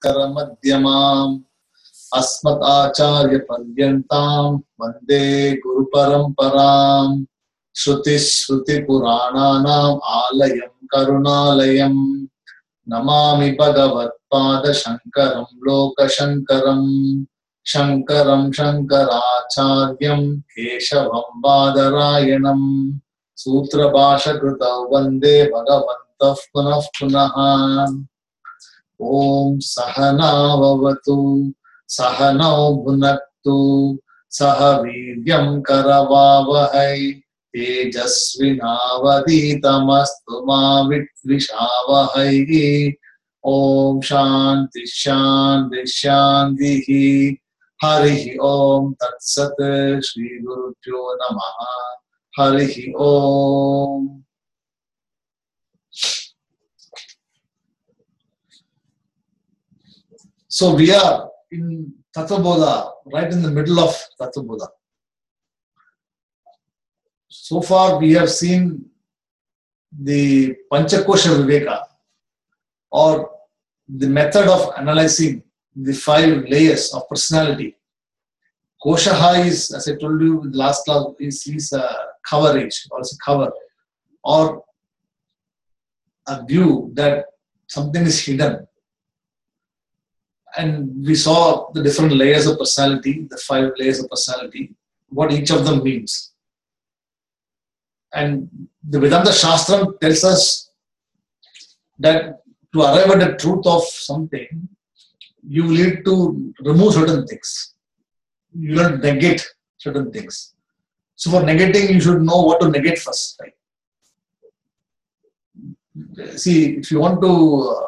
Madhyamam Asmat Acharya Paryantam Vande Guru Paramparam Shruti Shruti Purananam Alayam Karunalayam Namami Bhagavat Pada Shankaram Loka Shankaram Shankaram Shankaracharyam Keshavam Badarayanam Sutra Bhasha Krita Vande Bhagavantah Punah Punaha Om Sahana Vavatu Sahanau Bhunaktu Sahaviryam Karavavahai Tejasvinavaditamastu ma Vitvishavahai Om Shanti Shanti Shanti Harihi Om Tat Sat Shri Guru Pyo Namaha Harihi Om. So we are in Tattvabodha, right in the middle of Tattvabodha. So far we have seen the Panchakosha Viveka, or the method of analyzing the 5 layers of personality. Koshaha is, as I told you in the last class, is a coverage, or it's a cover, or a view that something is hidden. And we saw the different layers of personality, the 5 layers of personality, what each of them means. And the Vedanta Shastram tells us that to arrive at the truth of something, you need to remove certain things. You will negate certain things. So for negating, you should know what to negate first. Right? See, if you want to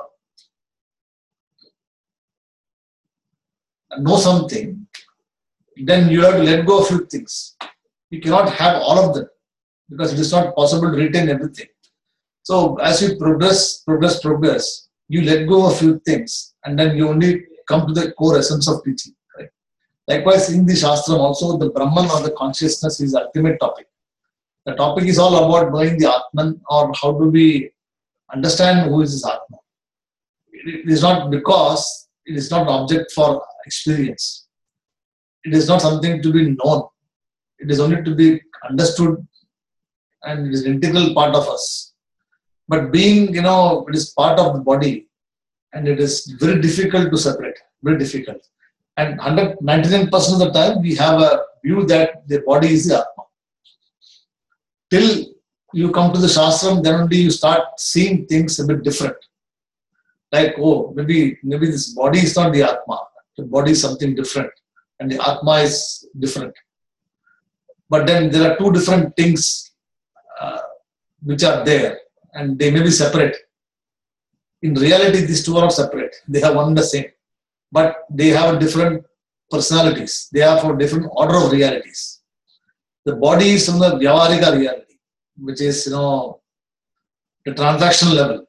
know something, then you have to let go of a few things. You cannot have all of them because it is not possible to retain everything. So as you progress, you let go of a few things and then you only come to the core essence of teaching. Right? Likewise, in the Shastram also, the Brahman or the consciousness is the ultimate topic. The topic is all about knowing the Atman, or how do we understand who is this Atman. It is not because it is not an object for experience. It is not something to be known. It is only to be understood, and it is an integral part of us. But being, it is part of the body, and it is very difficult to separate, very difficult. And 99% of the time, we have a view that the body is the Atma. Till you come to the Shastram, then only you start seeing things a bit different. Like, oh, maybe this body is not the Atma. The body is something different, and the Atma is different. But then there are 2 different things which are there, and they may be separate. In reality, these 2 are not separate. They are one and the same. But they have different personalities. They are for different order of realities. The body is from the Vyavarika reality, which is, the transactional level.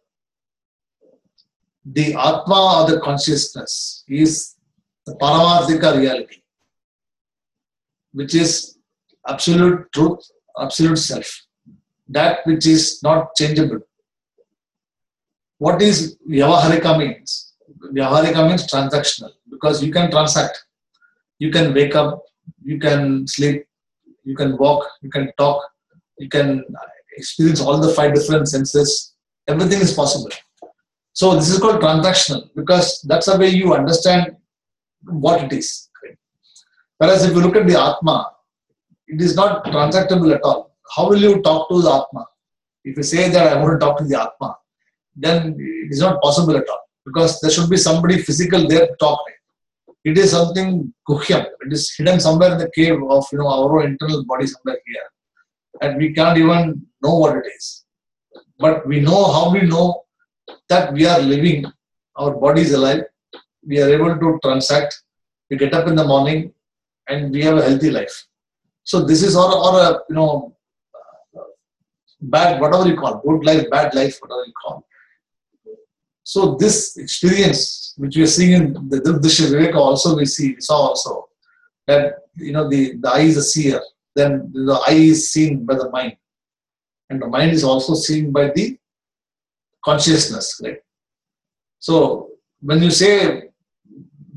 The Atma, or the consciousness, is the Paramarthika reality, which is absolute truth, absolute self. That which is not changeable. What is Vyavaharika means? Vyavaharika means transactional, because you can transact. You can wake up, you can sleep, you can walk, you can talk, you can experience all the 5 different senses. Everything is possible. So this is called transactional, because that's the way you understand what it is. Whereas if you look at the Atma, it is not transactable at all. How will you talk to the Atma? If you say that I want to talk to the Atma, then it is not possible at all, because there should be somebody physical there to talk. It is something guhyam. It is hidden somewhere in the cave of our own internal body somewhere here, and we can't even know what it is. But we know how we know that we are living. Our body is alive. We are able to transact. We get up in the morning, and we have a healthy life. So this is bad, whatever you call, good life, bad life, whatever you call. So this experience, which we are seeing in the Drisha Viveka also, we saw also that the eye is a seer, then the eye is seen by the mind, and the mind is also seen by the consciousness, right? So when you say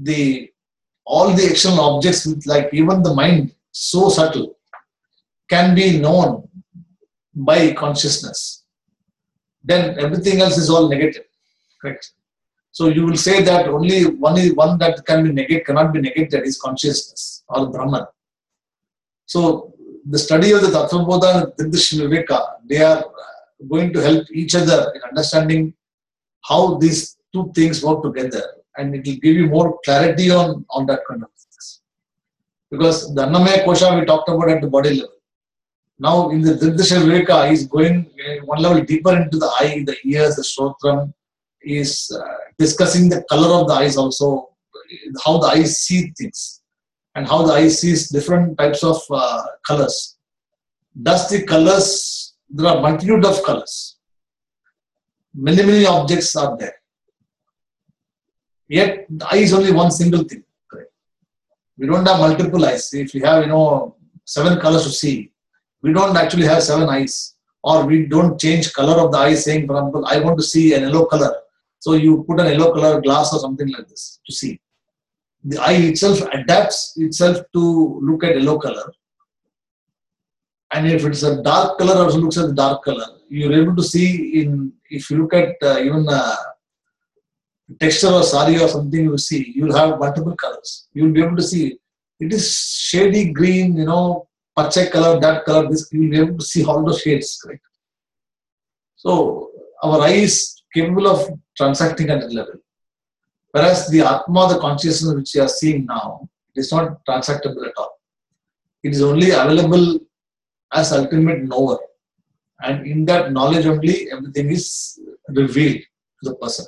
all the external objects, with like even the mind, so subtle, can be known by consciousness, then everything else is all negative. Correct. So you will say that only one that cannot be negated is consciousness or Brahman. So the study of the Tattvabodha and Dirdasha Viveka, they are going to help each other in understanding how these two things work together, and it will give you more clarity on that kind of things. Because the Annamaya Kosha we talked about at the body level. Now in the Dirdasha Viveka, he is going one level deeper into the eye, the ears, the Shrotram. He is discussing the color of the eyes also, how the eyes see things, and how the eye sees different types of colors. Thus the colors, there are multitude of colors. Many objects are there. Yet the eye is only one single thing. Correct? We don't have multiple eyes. If we have 7 colors to see, we don't actually have 7 eyes. Or we don't change color of the eye, saying, for example, I want to see an yellow color. So you put an yellow color glass or something like this to see. The eye itself adapts itself to look at yellow color. And if it's a dark color, also looks at the dark color. You're able to see if you look at even texture or sari or something you see, you'll have multiple colors. You'll be able to see it is shady green, pachai color, that color, this, you'll be able to see all those shades, correct? So our eye is capable of transacting at that level. Whereas the Atma, the consciousness which you are seeing now, is not transactable at all. It is only available as ultimate knower. And in that knowledge only, everything is revealed to the person.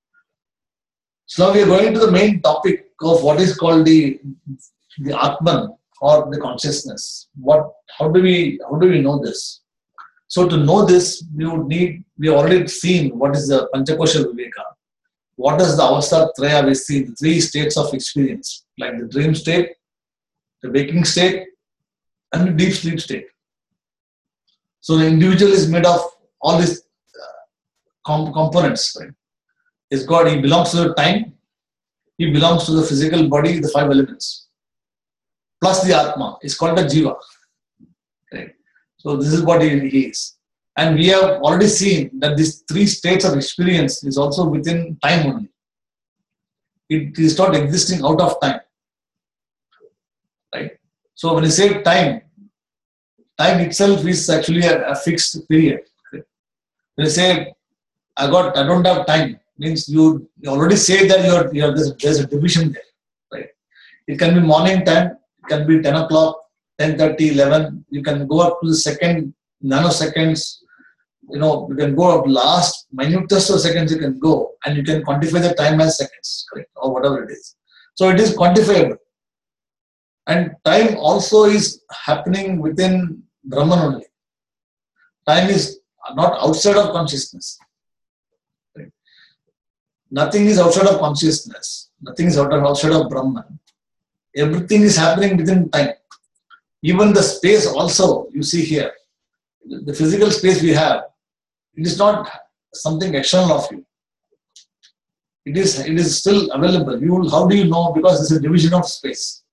So now we are going to the main topic of what is called the Atman or the consciousness. How do we know this? So to know this, we have already seen what is the Panchakosha Viveka. What is the Avastha Traya? We see the 3 states of experience, like the dream state, the waking state, and the deep sleep state. So the individual is made of all these components. Right? He belongs to the time, he belongs to the physical body, the 5 elements, plus the Atma. It's called the Jiva. Right? So this is what he is. And we have already seen that these 3 states of experience is also within time only. It is not existing out of time. Right? So when you say time itself is actually a fixed period. Okay? When you say, I don't have time, means you already say that there's a division there. Right? It can be morning time, it can be 10 o'clock, 10:30, 11. You can go up to the second, nanoseconds. You can go up last minutest of seconds you can go, and you can quantify the time as seconds, correct, or whatever it is. So it is quantifiable. And time also is happening within Brahman only. Time is not outside of consciousness. Right? Nothing is outside of consciousness. Nothing is outside of Brahman. Everything is happening within time. Even the space also, you see here, the physical space we have, it is not something external of you. It is still available. How do you know? Because it's a division of space.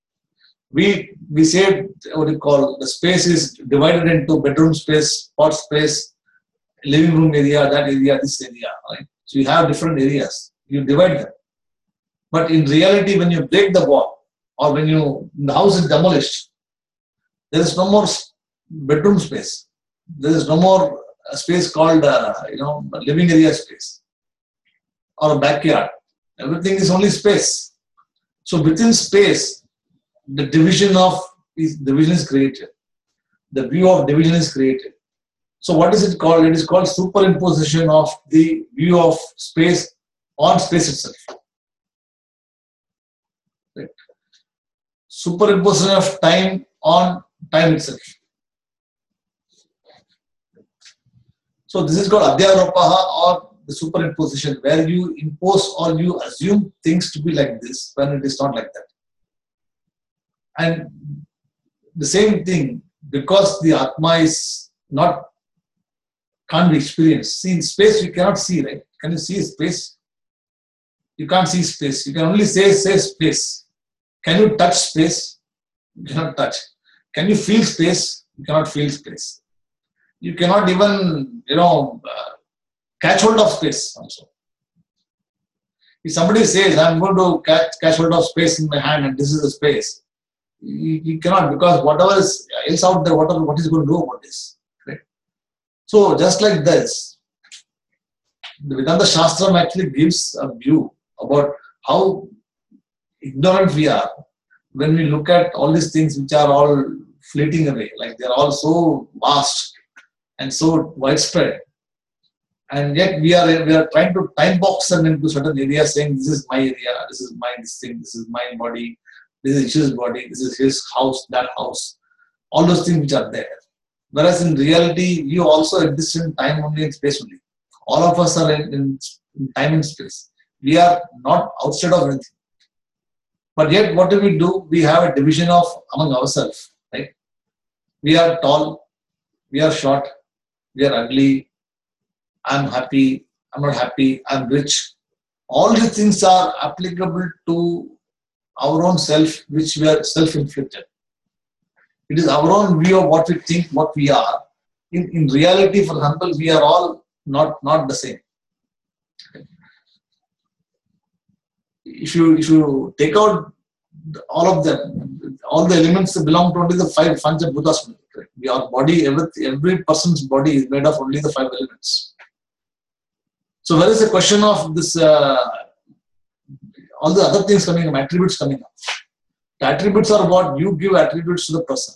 We say what you call the space is divided into bedroom space, pot space, living room area, that area, this area. Right? So you have different areas. You divide them. But in reality, when you break the wall or when the house is demolished, there is no more bedroom space. There is no more a space called living area space or a backyard. Everything is only space. So within space, the division is created. The view of division is created. So what is it called? It is called superimposition of the view of space on space itself. Right? Superimposition of time on time itself. So this is called Adhyaropaha, or the superimposition, where you impose or you assume things to be like this when it is not like that. And the same thing, because the Atma is can't be experienced. See, in space we cannot see, right? Can you see space? You can't see space. You can only say space. Can you touch space? You cannot touch. Can you feel space? You cannot feel space. You cannot even, catch hold of space also. If somebody says, I'm going to catch hold of space in my hand and this is the space, you cannot, because whatever is else out there, what is going to do about this? Right? So just like this, the Vedanta Shastram actually gives a view about how ignorant we are when we look at all these things which are all fleeting away, like they're all so vast and so widespread. And yet we are trying to time box them into certain areas, saying this is my area, this is my thing, this is my body, this is his body, this is his house, that house, all those things which are there. Whereas in reality, you also exist in time only and space only. All of us are in time and space. We are not outside of anything. But yet, what do? We have a division among ourselves, right? We are tall, we are short, we are ugly, I'm happy, I'm not happy, I'm rich. All these things are applicable to our own self, which we are self-inflicted. It is our own view of what we think, what we are. In reality, for example, we are all not the same. If you take out all of them, all the elements that belong to only the five Panchabhutas. Our body, every person's body is made of only the five elements. So where is the question of this? All the other things coming up, attributes coming up. The attributes are what you give attributes to the person,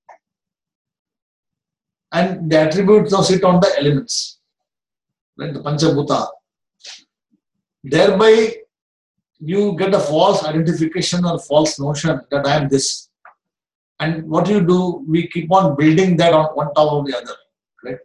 and the attributes now sit on the elements, right? The Panchabhuta. Thereby, you get a false identification or false notion that I am this. And what you do, we keep on building that on one top of the other, right?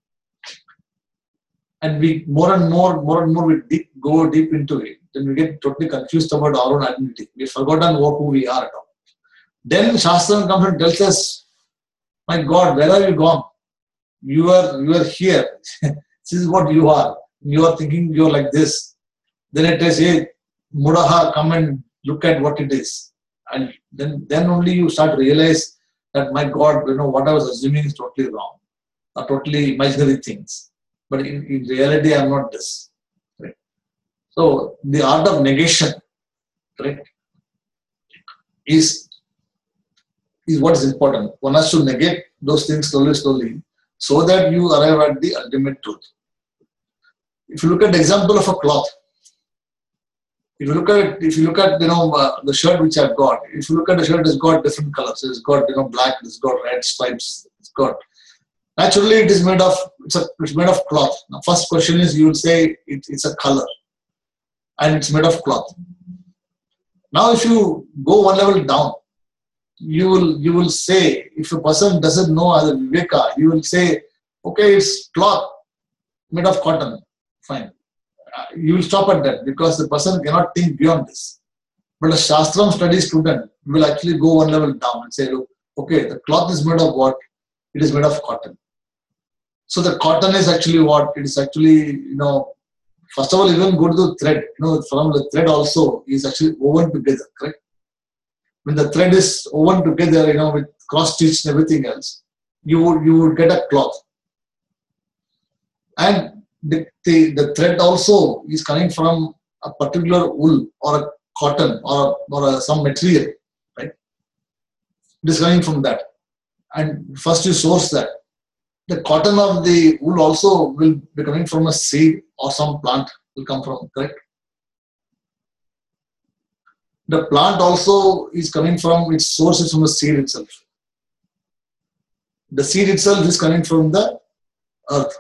And we more and more we go deep into it. Then we get totally confused about our own identity. We've forgotten who we are at all. Then Shastra comes and tells us, my God, where are you gone? You are here. This is what you are. You are thinking you're like this. Then it says, hey, Mudaha, come and look at what it is. And then only you start to realize that, my God, what I was assuming is totally wrong. Or totally imaginary things. But in reality, I'm not this. Right? So the art of negation, right, is what is important. One has to negate those things slowly, so that you arrive at the ultimate truth. If you look at the example of a cloth, if you look at the shirt which I've got, if you look at the shirt, it's got different colors. It's got black, it's got red stripes, it's got. Naturally, it is made of cloth. Now, first question is, you will say it's a color, and it's made of cloth. Now, if you go one level down, you will say, if a person doesn't know as a Viveka, you will say, okay, it's cloth made of cotton. Fine. You will stop at that because the person cannot think beyond this. But a Shastram study student will actually go one level down and say, look, okay, the cloth is made of what? It is made of cotton. So the cotton is actually what? It is actually, first of all, even go to the thread. From the thread also is actually woven together, correct? When the thread is woven together, with cross-stitch and everything else, you would get a cloth. And the thread also is coming from a particular wool or a cotton or some material, right? It is coming from that. And first you source that. The cotton of the wool also will be coming from a seed or some plant will come from, correct? The plant also is coming from, its source is from the seed itself. The seed itself is coming from the earth.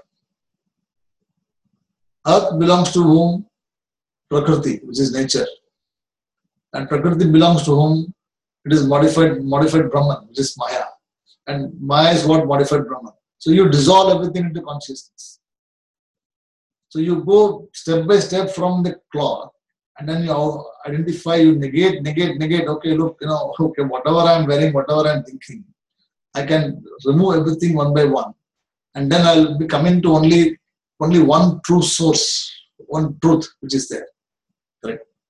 Earth belongs to whom? Prakriti, which is nature. And Prakriti belongs to whom? It is modified Brahman, which is Maya. And Maya is what? Modified Brahman. So you dissolve everything into consciousness. So you go step by step from the cloth, and then you identify, you negate. Okay, look, okay, whatever I'm wearing, whatever I'm thinking, I can remove everything one by one. And then I'll be coming to only one true source, one truth which is there. Correct?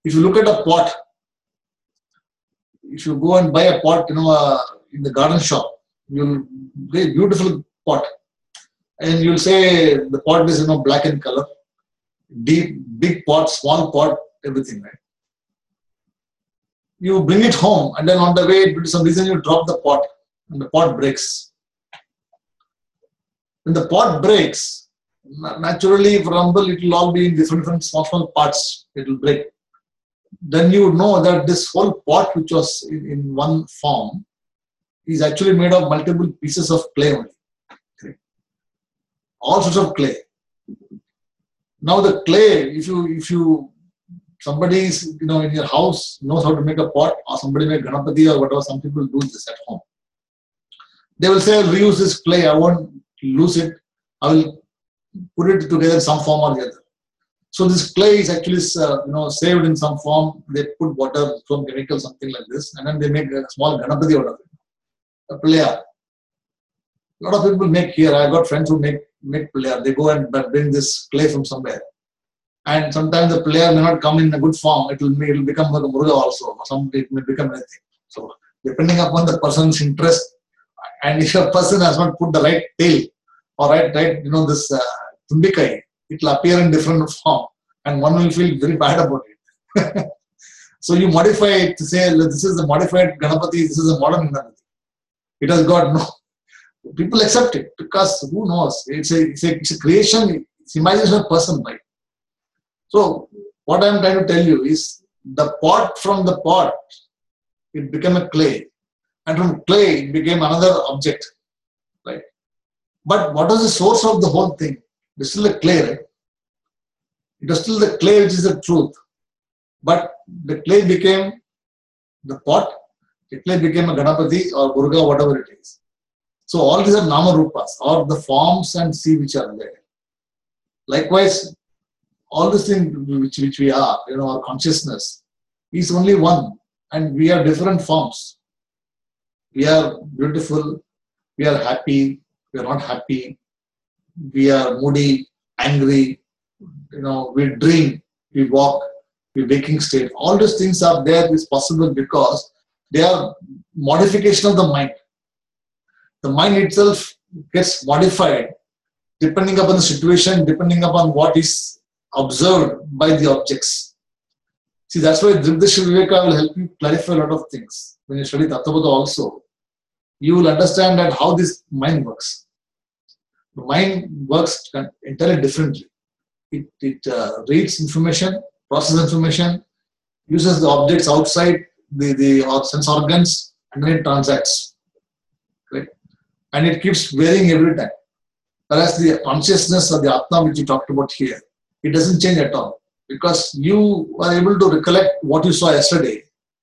If you look at a pot, if you go and buy a pot, in the garden shop, you'll get a beautiful pot. And you'll say the pot is, black in color, deep, big pot, small pot, everything, right? You bring it home, and then on the way, due to some reason, you drop the pot, and the pot breaks. When the pot breaks, naturally, for example, it will all be in different small parts. It will break. Then you know that this whole pot, which was in one form, is actually made of multiple pieces of clay only. Okay. All sorts of clay. Now the clay, if somebody is, in your house knows how to make a pot, or somebody make Ganapati or whatever, some people do this at home. They will say, I'll reuse this clay, I won't lose it, I will put it together in some form or the other. So this clay is actually, saved in some form. They put water, some chemical, something like this, and then they make a small Ganapati out of it, a player. A lot of people make here. I got friends who make player. They go and bring this clay from somewhere. And sometimes the player may not come in a good form. It will become like a Muruga also. Or it may become anything. So depending upon the person's interest, and if a person has not put the right tail or right, this Tumbikai, it will appear in different form, and one will feel very bad about it. So you modify it to say, this is a modified Ganapati, this is a modern Ganapati. It has got no. People accept it because who knows? It's a creation, it's imagination of a person, right? So what I'm trying to tell you is the pot from the pot, it became a clay. And from clay, it became another object, right? But what was the source of the whole thing? It's still the clay, right? It was still the clay which is the truth. But the clay became the pot, the clay became a Ganapati or Muruga, whatever it is. So all these are Nama Rupas, or the forms and see which are there. Likewise, all these things which we are, our consciousness is only one, and we are different forms. We are beautiful, we are happy, we are not happy, we are moody, angry, we dream, we walk, we waking state. All these things are there is possible because they are modification of the mind. The mind itself gets modified depending upon the situation, depending upon what is observed by the objects. See, that's why Dribdishya Viveka will help you clarify a lot of things. When you study Tattvabodha also, you will understand that how this mind works. The mind works entirely differently. It reads information, processes information, uses the objects outside the sense organs, and then it transacts. Right? And it keeps varying every time. Whereas the consciousness of the Atma, which you talked about here, it doesn't change at all. Because you are able to recollect what you saw yesterday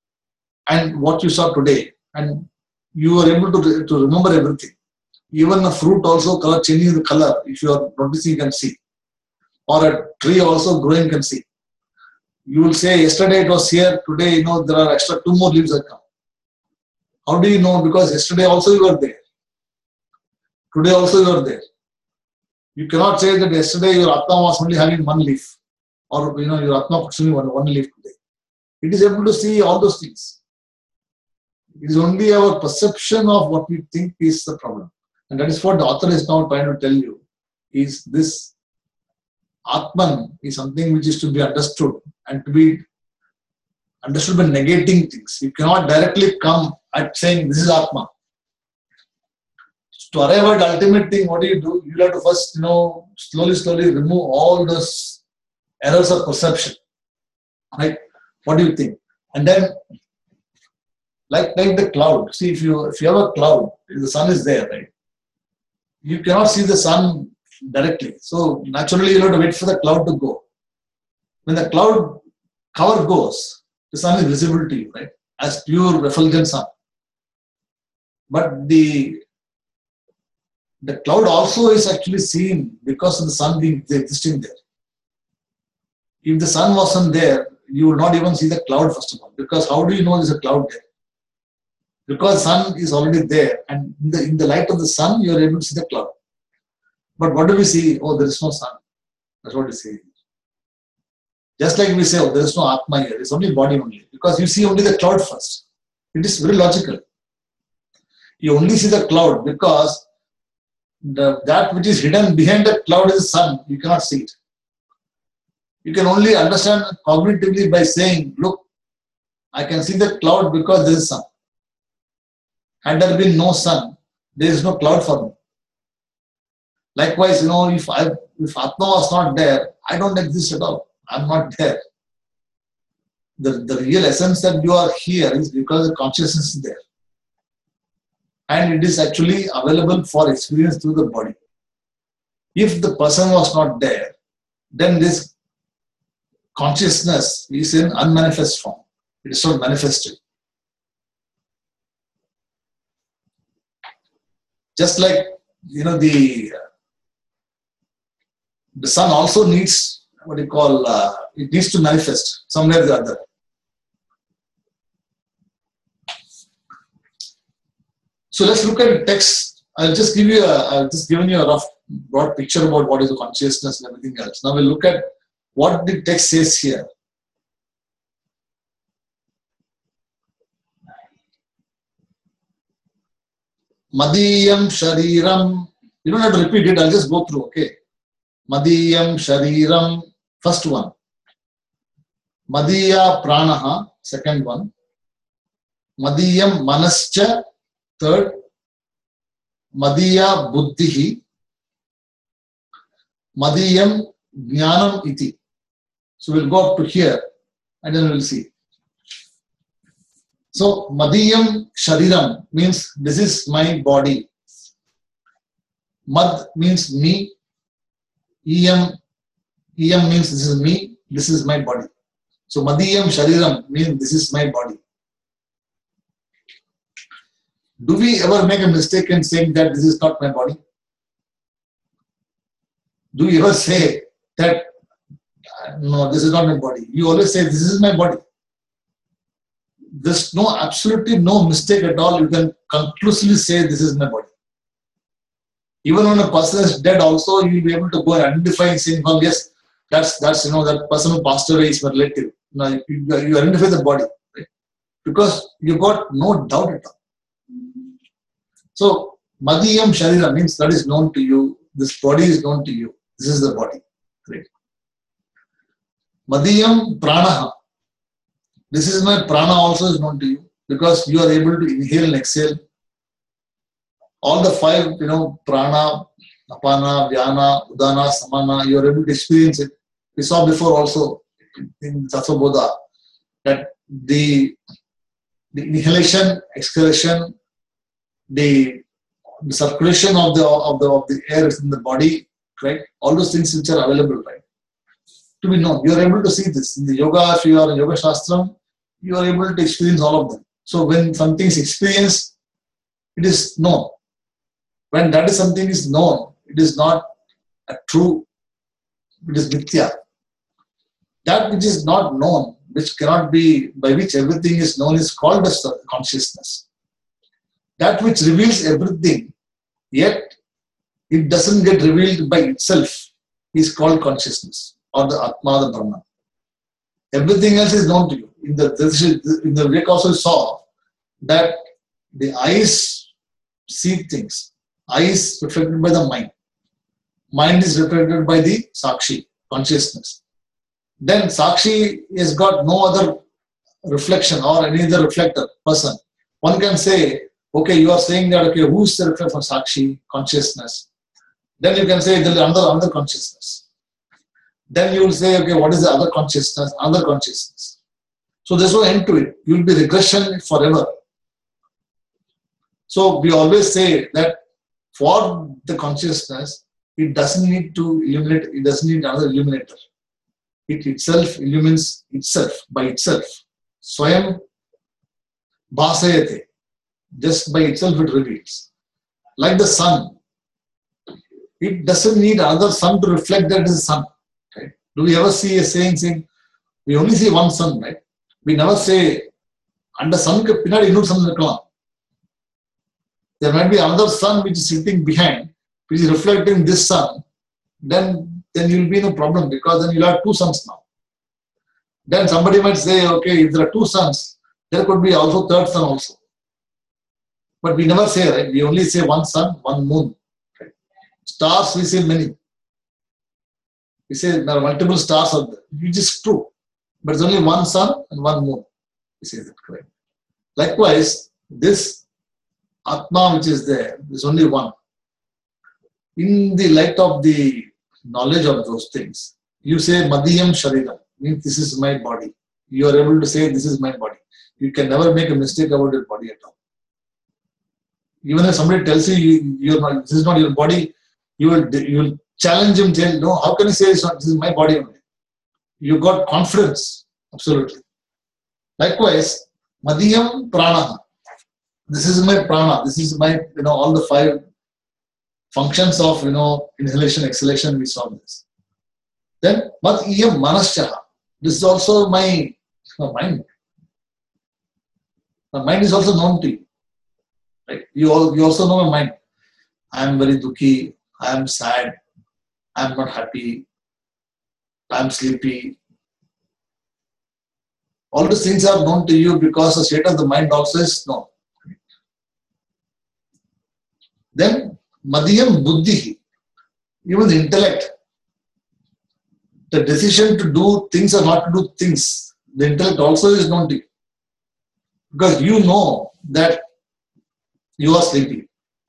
and what you saw today. And you are able to remember everything. Even a fruit also changing the color, if you are noticing, you can see. Or a tree also growing, can see. You will say, yesterday it was here, today, there are extra 2 more leaves that come. How do you know? Because yesterday also you were there. Today also you are there. You cannot say that yesterday your Atma was only having 1 leaf. Or, your Atma was only one leaf today. It is able to see all those things. It is only our perception of what we think is the problem. And that is what the author is now trying to tell you, is this Atman is something which is to be understood and to be understood by negating things. You cannot directly come at saying this is Atma. To arrive at the ultimate thing, what do? You have to first, slowly remove all those errors of perception. Right? What do you think? And then, like the cloud. See, if you have a cloud, if the sun is there, right? You cannot see the sun directly. So naturally, you have to wait for the cloud to go. When the cloud cover goes, the sun is visible to you, right? As pure refulgent sun. But the cloud also is actually seen because of the sun being existing there. If the sun wasn't there, you will not even see the cloud first of all. Because how do you know there's a cloud there? Because sun is already there, and in the light of the sun, you are able to see the cloud. But what do we see? Oh, there is no sun. That's what we see. Just like we say, oh, there is no Atma here, it's only body only. Because you see only the cloud first. It is very logical. You only see the cloud because that which is hidden behind the cloud is the sun. You cannot see it. You can only understand cognitively by saying, look, I can see the cloud because there is sun. Had there been no sun, there is no cloud for me. Likewise, if Atma was not there, I don't exist at all. I'm not there. The real essence that you are here is because the consciousness is there. And it is actually available for experience through the body. If the person was not there, then this consciousness is in unmanifest form. It is not manifested. Just like, the sun also needs it needs to manifest somewhere or the other. So let's look at the text. I've just given you a rough, broad picture about what is the consciousness and everything else. Now we'll look at what the text says here. Madiyam Shariram. You don't have to repeat it, I'll just go through, okay? Madiyam Shariram, first one. Madiya Pranaha, second one. Madiyam Manascha, third. Madiya Buddhihi. Madiyam Jnanam Iti. So we'll go up to here and then we'll see. So Madiyam Shariram means this is my body. Mad means me. Iyam means this is me, this is my body. So Madiyam Shariram means this is my body. Do we ever make a mistake in saying that this is not my body? Do you ever say that no, this is not my body? You always say this is my body. There's absolutely no mistake at all. You can conclusively say this is my body. Even when a person is dead also, you'll be able to go and identify and say, well, yes, that's that person who passed away is my relative. Now you identify the body, right? Because you got no doubt at all. So Madiyam Sharira means that is known to you. This body is known to you. This is the body. Right? Madiyam Pranaha. This is my prana also is known to you because you are able to inhale and exhale. All the five, prana, apana, vyana, udana, samana, you are able to experience it. We saw before also in Tattva-bodha that the inhalation, exhalation, the circulation of the air in the body, right? All those things which are available, right? To be known. You are able to see this. In the yoga, if you are in Yoga Shastram, you are able to experience all of them. So when something is experienced, it is known. When that is something is known, it is not a true, it is mithya. That which is not known, which cannot be, by which everything is known, is called as consciousness. That which reveals everything, yet it doesn't get revealed by itself, is called consciousness, or the Atma, the Brahman. Everything else is known to you. In the Vivek also saw that the eyes see things. Eyes reflected by the mind. Mind is reflected by the Sakshi, consciousness. Then Sakshi has got no other reflection or any other reflector, person. One can say, okay, you are saying that, okay, who is the reflector for Sakshi, consciousness? Then you can say there is another consciousness. Then you will say, okay, what is the other consciousness? Another consciousness. So there's no end to it. You will be regression forever. So we always say that for the consciousness, it doesn't need to illuminate, it doesn't need another illuminator. It itself illumines itself by itself. Swayam bhasayate. Just by itself it reveals. Like the sun, it doesn't need another sun to reflect that it is the sun. Right? Do we ever see a saying, we only see one sun, right? We never say, under sun ke pinadi innor sun irkalam. There might be another sun which is sitting behind, which is reflecting this sun. Then you will be in a problem because then you'll have two suns now. Then somebody might say, okay, if there are two suns, there could be also third sun also. But we never say, right? We only say one sun, one moon. Right? Stars, we say many. We say there are multiple stars out there, which is true. But it's only one sun and one moon. We say that, correct. Likewise, this Atma which is there is only one. In the light of the knowledge of those things, you say Madhyam Shariram, means this is my body. You are able to say this is my body. You can never make a mistake about your body at all. Even if somebody tells you, this is not your body, you will challenge him, tell, no, how can you say this is my body only? You got confidence, absolutely. Likewise, Madhyam Prana. This is my prana. This is my, all the 5 functions of, inhalation, exhalation, we saw this. Then, Madhyam Manaschaha. This is also my mind. My mind is also known to you. Right? You also know my mind. I am very dukhi. I am sad. I am not happy. I am sleepy. All these things are known to you because the state of the mind also is known. Then, Madhyam Buddhi, even the intellect, the decision to do things or not to do things, the intellect also is known to you. Because you know that you are sleepy.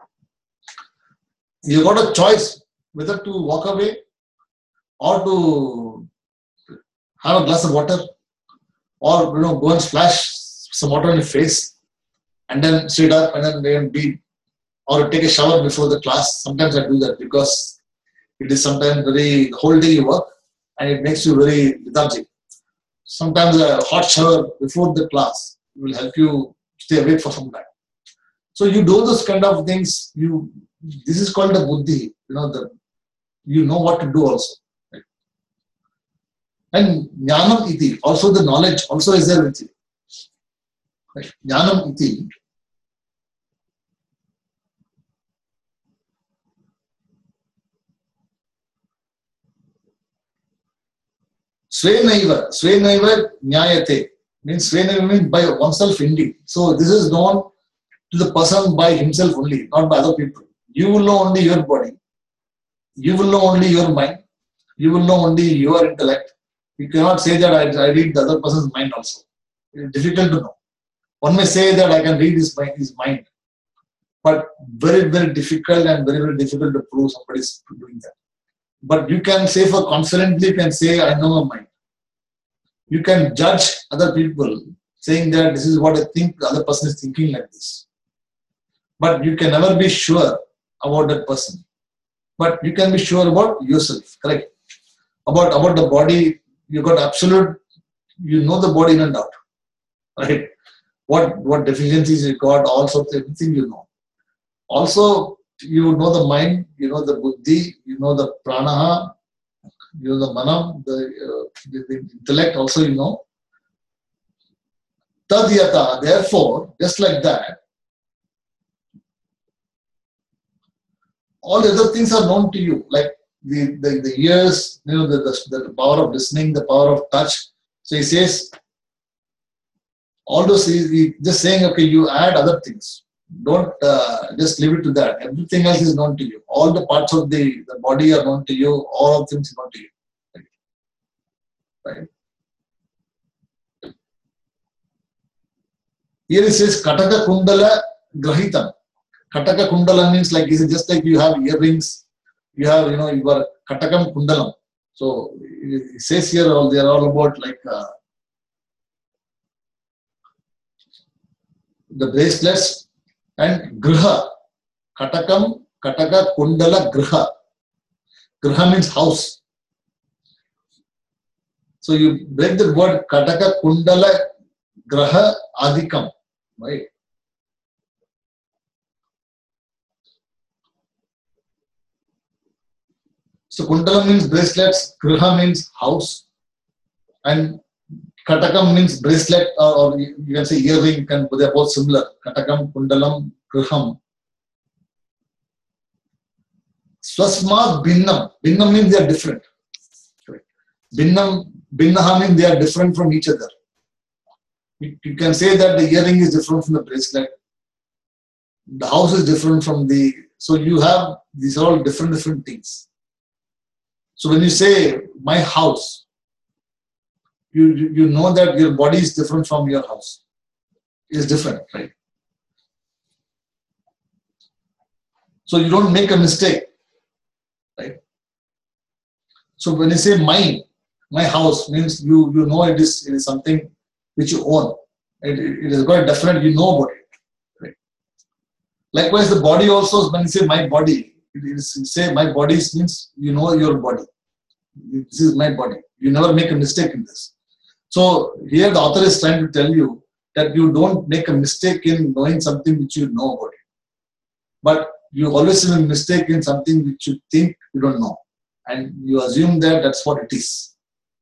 You got a choice whether to walk away or to have a glass of water or go and splash some water on your face and then sit up and then be, or take a shower before the class. Sometimes I do that because it is sometimes the whole day you work and it makes you very lethargic. Sometimes a hot shower before the class will help you stay awake for some time. So you do those kind of things. This is called the buddhi. You know what to do also. Right? And jnanam iti, also the knowledge also is there with you. Right? Jnanam iti. Svenaiva nyayate, means Svenaiva means by oneself indeed. So this is known to the person by himself only, not by other people. You will know only your body. You will know only your mind. You will know only your intellect. You cannot say that I read the other person's mind also. It is difficult to know. One may say that I can read his mind. But very, very difficult and very, very difficult to prove somebody is doing that. But you can say for confidently, you can say, I know my mind. You can judge other people saying that this is what I think the other person is thinking like this. But you can never be sure about that person. But you can be sure about yourself, correct? About the body, you got absolute, you know the body in and out, right? What deficiencies you got, all sorts of everything you know. Also, you know the mind, you know the buddhi, you know the prana, you know the manam, the intellect also you know. Tadyata, therefore, just like that, all the other things are known to you, like the ears, the power of listening, the power of touch. So he says, all those, he's just saying, okay, you add other things. Don't just leave it to that. Everything else is known to you. All the parts of the body are known to you. All of things are known to you. Right? Here it says Kataka Kundala Grahitam. Kataka Kundala means like, is it just like you have earrings, you have, you are Katakam Kundalam. So it says here, they are all about like the bracelets and Griha. Kataka Kundala Griha. Griha means house. So you break the word Kataka Kundala Graha Adikam. Right? So Kundala means bracelets, Griha means house, and Katakam means bracelet, or you can say earring, they are both similar. Katakam, Kundalam, Griham. Swasma Binnam. Binnam means they are different. Binnam Binnaha means they are different from each other. You can say that the earring is different from the bracelet. The house is different from the... So you have, these are all different things. So when you say my house, you know that your body is different from your house. It is different, right? So you don't make a mistake, right? So when you say my house means you know it is something which you own. It has got a definite, you know about it. Right? Likewise, the body also, when you say my body, say my body means you know your body. This is my body. You never make a mistake in this. So here the author is trying to tell you that you don't make a mistake in knowing something which you know about it. But you always make a mistake in something which you think you don't know. And you assume that that's what it is.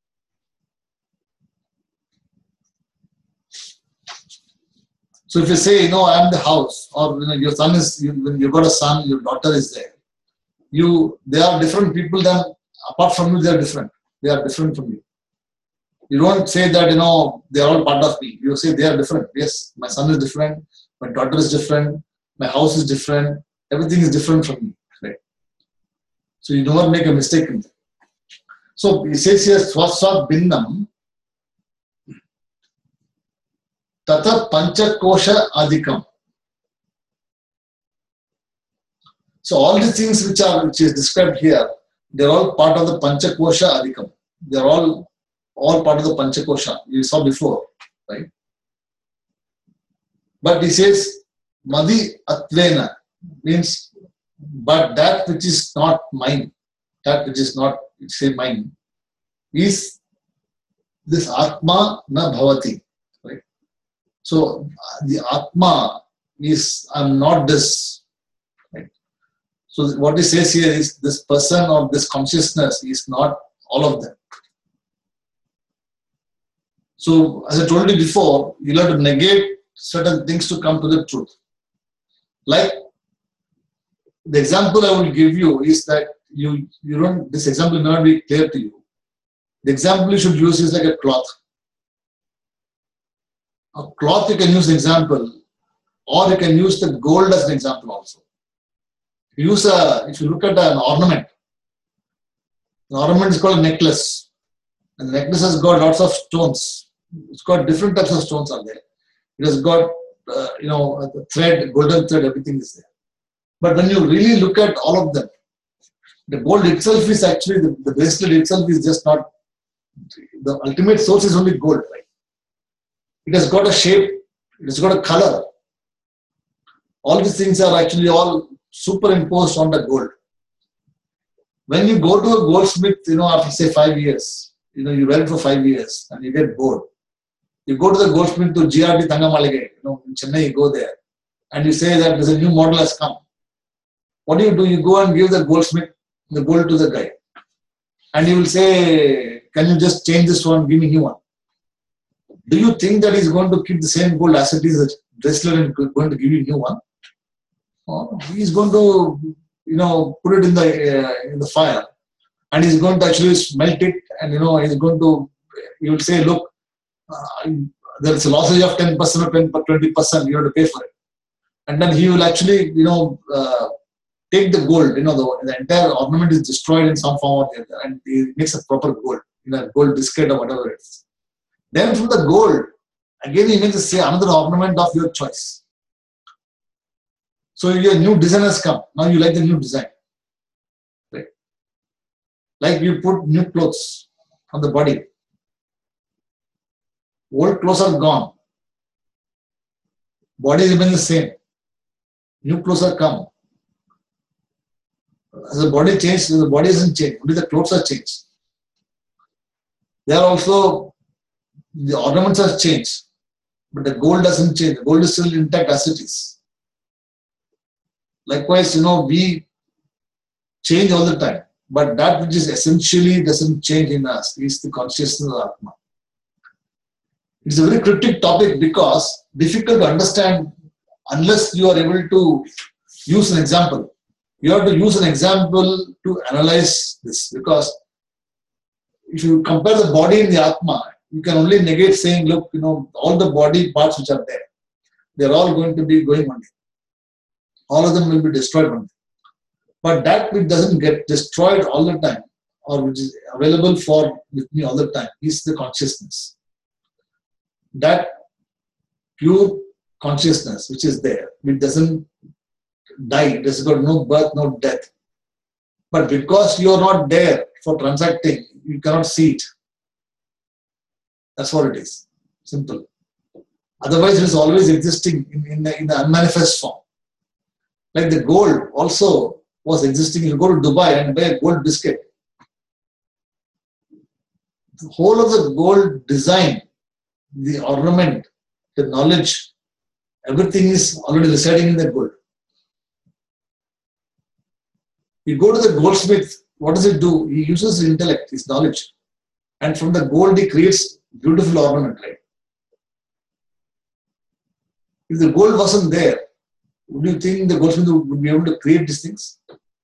So if you say, I am the house, or your son is, when you got a son, your daughter is there. They are different people than, apart from you, they are different. They are different from you. You don't say that, they are all part of me. You say they are different. Yes, my son is different, my daughter is different, my house is different, everything is different from me. Right? So you do not make a mistake in that. So he says here, Swaswa Binnam Tata Panchakosha Adhikam. So all the things which is described here, they are all part of the Panchakosha Adhikam. They are all part of the Panchakosha. You saw before, right? But he says, Madi Atvena means, but that which is not mine, that which is not, say, mine, is this Atma na bhavati. Right? So the Atma is, I'm not this. Right? So what he says here is this person or this consciousness is not all of them. So as I told you before, you'll have to negate certain things to come to the truth. Like the example I will give you is that you don't, this example may not be clear to you. The example you should use is like a cloth. A cloth you can use an example, or you can use the gold as an example also. If you look at an ornament, the ornament is called a necklace. And the necklace has got lots of stones. It's got different types of stones are there. It has got, the thread, golden thread, everything is there. But when you really look at all of them, the gold itself is actually, the bracelet itself is just not, the ultimate source is only gold, right? It has got a shape, it has got a color. All these things are actually all superimposed on the gold. When you go to a goldsmith, after say 5 years, you wear it for 5 years and you get bored. You go to the goldsmith to GRD Tangamalige, in Chennai, you go there and you say that there's a new model has come. What do? You go and give the goldsmith the gold to the guy. And he will say, can you just change this one, give me a new one? Do you think that he's going to keep the same gold as it is, a bracelet, and going to give you a new one? Or he's going to, put it in the fire, and he's going to actually melt it, and he will say, look, there's a lossage of 10% or 20%, you have to pay for it. And then he will actually, take the gold, the entire ornament is destroyed in some form or the other, and he makes a proper gold, gold biscuit or whatever it is. Then from the gold, again he makes another ornament of your choice. So your new design has come. Now you like the new design. Right? Like you put new clothes on the body. Old clothes are gone. Body remains the same. New clothes are come. As the body changes, the body isn't changed. Only the clothes are changed. They are also, the ornaments are changed. But the gold doesn't change. The gold is still intact as it is. Likewise, we change all the time. But that which is essentially doesn't change in us is the consciousness of Atma. It's a very cryptic topic because difficult to understand unless you are able to use an example. You have to use an example to analyze this, because if you compare the body and the Atma, you can only negate saying, look, all the body parts which are there, they're all going to be going one day. All of them will be destroyed one day. But that which doesn't get destroyed all the time, or which is available with me all the time, is the consciousness. That pure consciousness which is there, which doesn't die, it has got no birth, no death. But because you are not there for transacting, you cannot see it. That's what it is. Simple. Otherwise, it is always existing in the unmanifest form. Like the gold also was existing. You go to Dubai and buy a gold biscuit. The whole of the gold design, the ornament, the knowledge, everything is already residing in that gold. You go to the goldsmith, what does it do? He uses his intellect, his knowledge. And from the gold, he creates beautiful ornament, right? If the gold wasn't there, would you think the goldsmith would be able to create these things?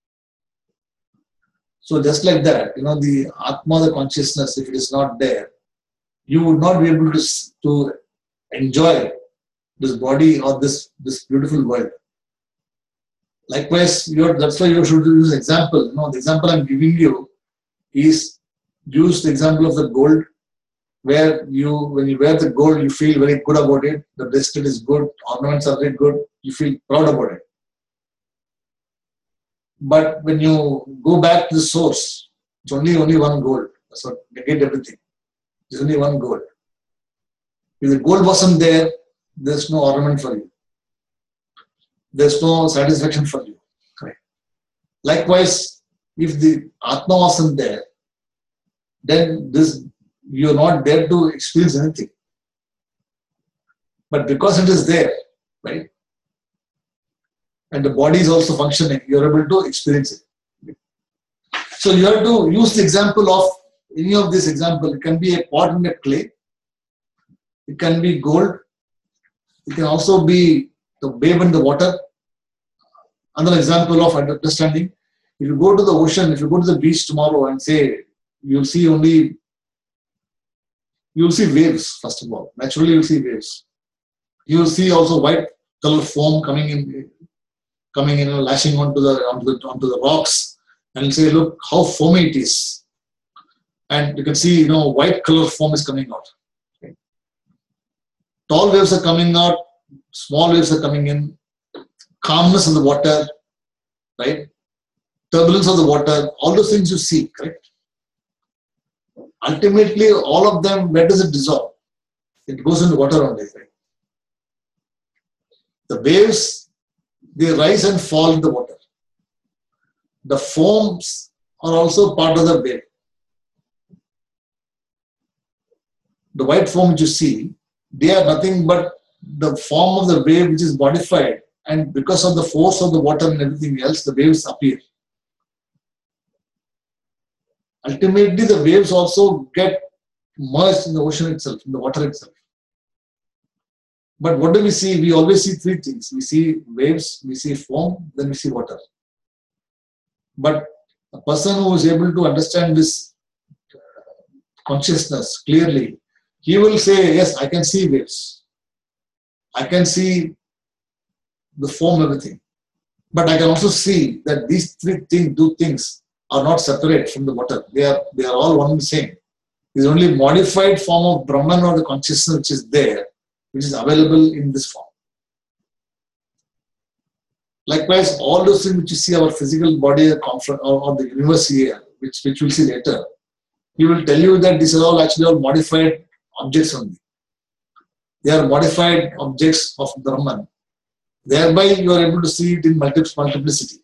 So just like that, the Atma, the consciousness, if it is not there, you would not be able to enjoy this body or this beautiful world. Likewise, that's why you should use example. The example I'm giving you is use the example of the gold, where when you wear the gold, you feel very good about it. The bracelet is good, ornaments are very good, you feel proud about it. But when you go back to the source, it's only one gold. So negate everything. There's only one gold. If the gold wasn't there, there's no ornament for you. There's no satisfaction for you. Right? Likewise, if the Atma wasn't there, then you're not there to experience anything. But because it is there, right? And the body is also functioning, you're able to experience it. So you have to use the example of any of this example. It can be a pot in a clay. It can be gold. It can also be the wave in the water. Another example of understanding. If you go to the ocean, if you go to the beach tomorrow and say, you'll see waves, first of all. Naturally, you'll see waves. You'll see also white color foam coming in, lashing onto the rocks, and you'll say, look how foamy it is. And you can see, white color foam is coming out. Okay. Tall waves are coming out, small waves are coming in, calmness of the water, right? Turbulence of the water, all those things you see, correct? Ultimately, all of them, where does it dissolve? It goes into water only, right? The waves, they rise and fall in the water. The foams are also part of the wave. The white foam which you see, they are nothing but the form of the wave which is modified, and because of the force of the water and everything else, the waves appear. Ultimately, the waves also get merged in the ocean itself, in the water itself. But what do we see? We always see three things. We see waves, we see foam, then we see water. But a person who is able to understand this consciousness clearly, he will say, yes, I can see waves. I can see the foam, everything. But I can also see that these three things are not separate from the water. They are all one and the same. It is only modified form of Brahman or the consciousness which is there, which is available in this form. Likewise, all those things which you see, our physical body or the universe here, which we'll see later, he will tell you that these are all actually all modified objects only. They are modified objects of Brahman. Thereby, you are able to see it in multiplicity.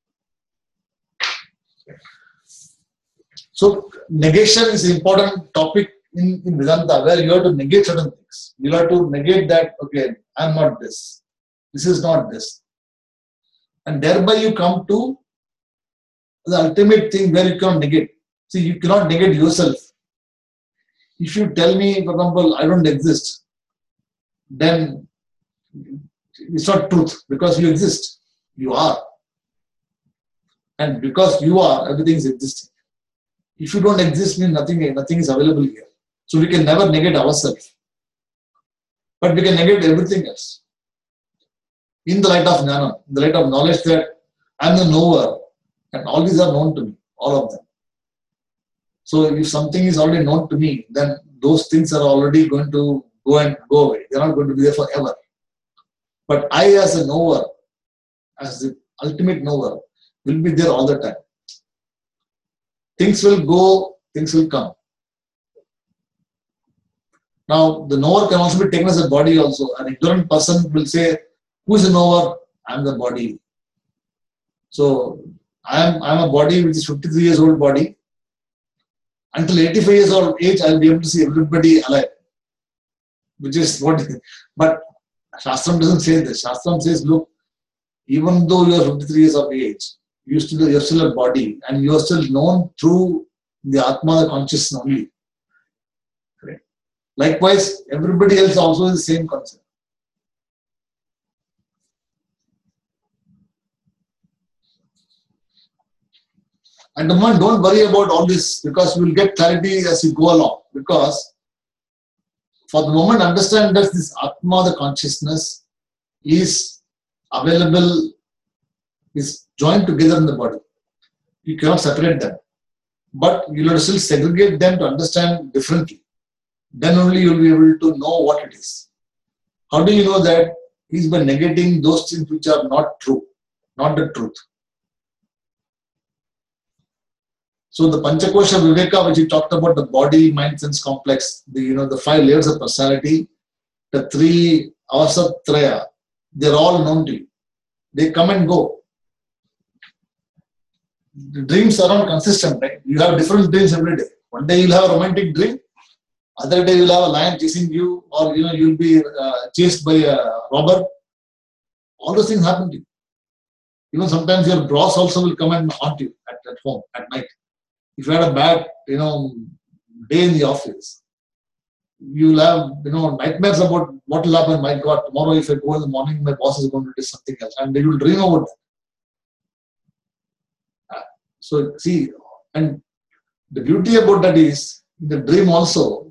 So, negation is an important topic in Vedanta, where you have to negate certain things. You have to negate that, okay, I am not this. This is not this. And thereby you come to the ultimate thing where you cannot negate. See, you cannot negate yourself. If you tell me, for example, I don't exist, then it's not truth, because you exist. You are. And because you are, everything is existing. If you don't exist, means nothing is available here. So we can never negate ourselves. But we can negate everything else. In the light of jnana, in the light of knowledge that I am the knower, and all these are known to me, all of them. So if something is already known to me, then those things are already going to go away. They are not going to be there forever. But I as a knower, as the ultimate knower, will be there all the time. Things will go, things will come. Now, the knower can also be taken as a body also. An ignorant person will say, who is a knower? I am the body. So, I am a body which is 53 years old body. Until 85 years old age, I will be able to see everybody alive. Which is what, but Shastram doesn't say this. Shastram says, look, even though you are 53 years of age, you are still a body and you are still known through the Atma, the consciousness only. Correct. Likewise, everybody else also is the same concept. And don't worry about all this because you will get clarity as you go along. Because for the moment, understand that this Atma, the consciousness, is available, is joined together in the body. You cannot separate them. But you will still segregate them to understand differently. Then only you will be able to know what it is. How do you know that? Is by negating those things which are not true, not the truth. So the Panchakosha Viveka, which we talked about, the body, mind, sense complex, the 5 layers of personality, the 3 Avasatraya, they're all known to you. They come and go. The dreams are not consistent, right? You have different dreams every day. One day you'll have a romantic dream, other day you'll have a lion chasing you, or you'll be chased by a robber. All those things happen to you. Even sometimes your boss also will come and haunt you at home at night. If you had a bad, day in the office, you'll have, nightmares about what will happen. My God, tomorrow if I go in the morning, my boss is going to do something else, and you will dream about that. So see, and the beauty about that is, in the dream also,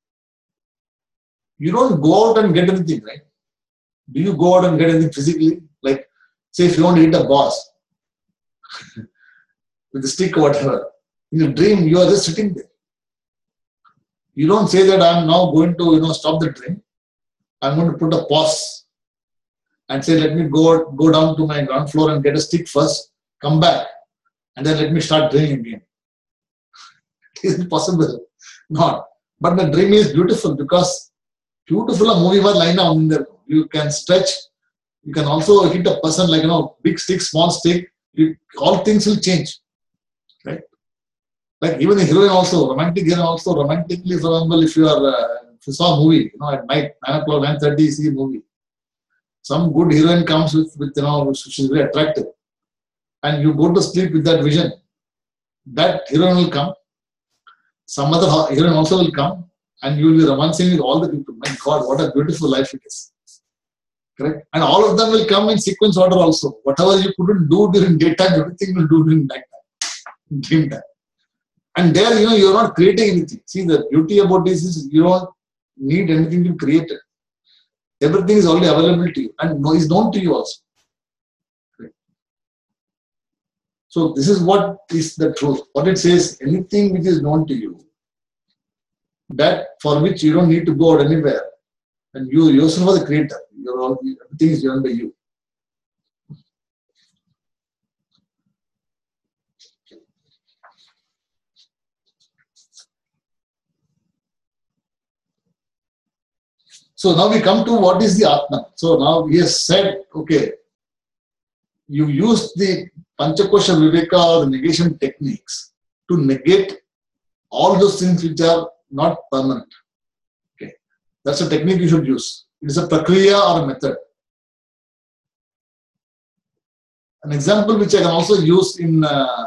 you don't go out and get anything, right? Do you go out and get anything physically? Like, say if you want to hit a boss with a stick or whatever, in the dream, you are just sitting there. You don't say that I am now going to, stop the dream. I am going to put a pause and say, let me go down to my ground floor and get a stick first, come back, and then let me start dreaming again. It isn't possible. Not. But the dream is beautiful because beautiful a movie was lying down there. You can stretch. You can also hit a person like, big stick, small stick. All things will change. Right? Like even the heroine also, romantic heroine also, romantically, for example, if you saw a movie, at night, 9 o'clock, 9:30, you see a movie. Some good heroine comes with she's very attractive. And you go to sleep with that vision. That heroine will come. Some other heroine also will come. And you will be romancing with all the people. My God, what a beautiful life it is. Correct? And all of them will come in sequence order also. Whatever you couldn't do during daytime, everything will do during nighttime, dream time. And there, you're not creating anything. See, the beauty about this is you don't need anything to create it. Everything is already available to you and is known to you also. Right? So this is what is the truth. What it says, anything which is known to you, that for which you don't need to go out anywhere, and you yourself are the creator. Everything is given by you. So now we come to what is the Atman. So now he has said, okay, you use the Panchakosha Viveka or the negation techniques to negate all those things which are not permanent. Okay, that's a technique you should use. It is a prakriya or a method. An example which I can also use in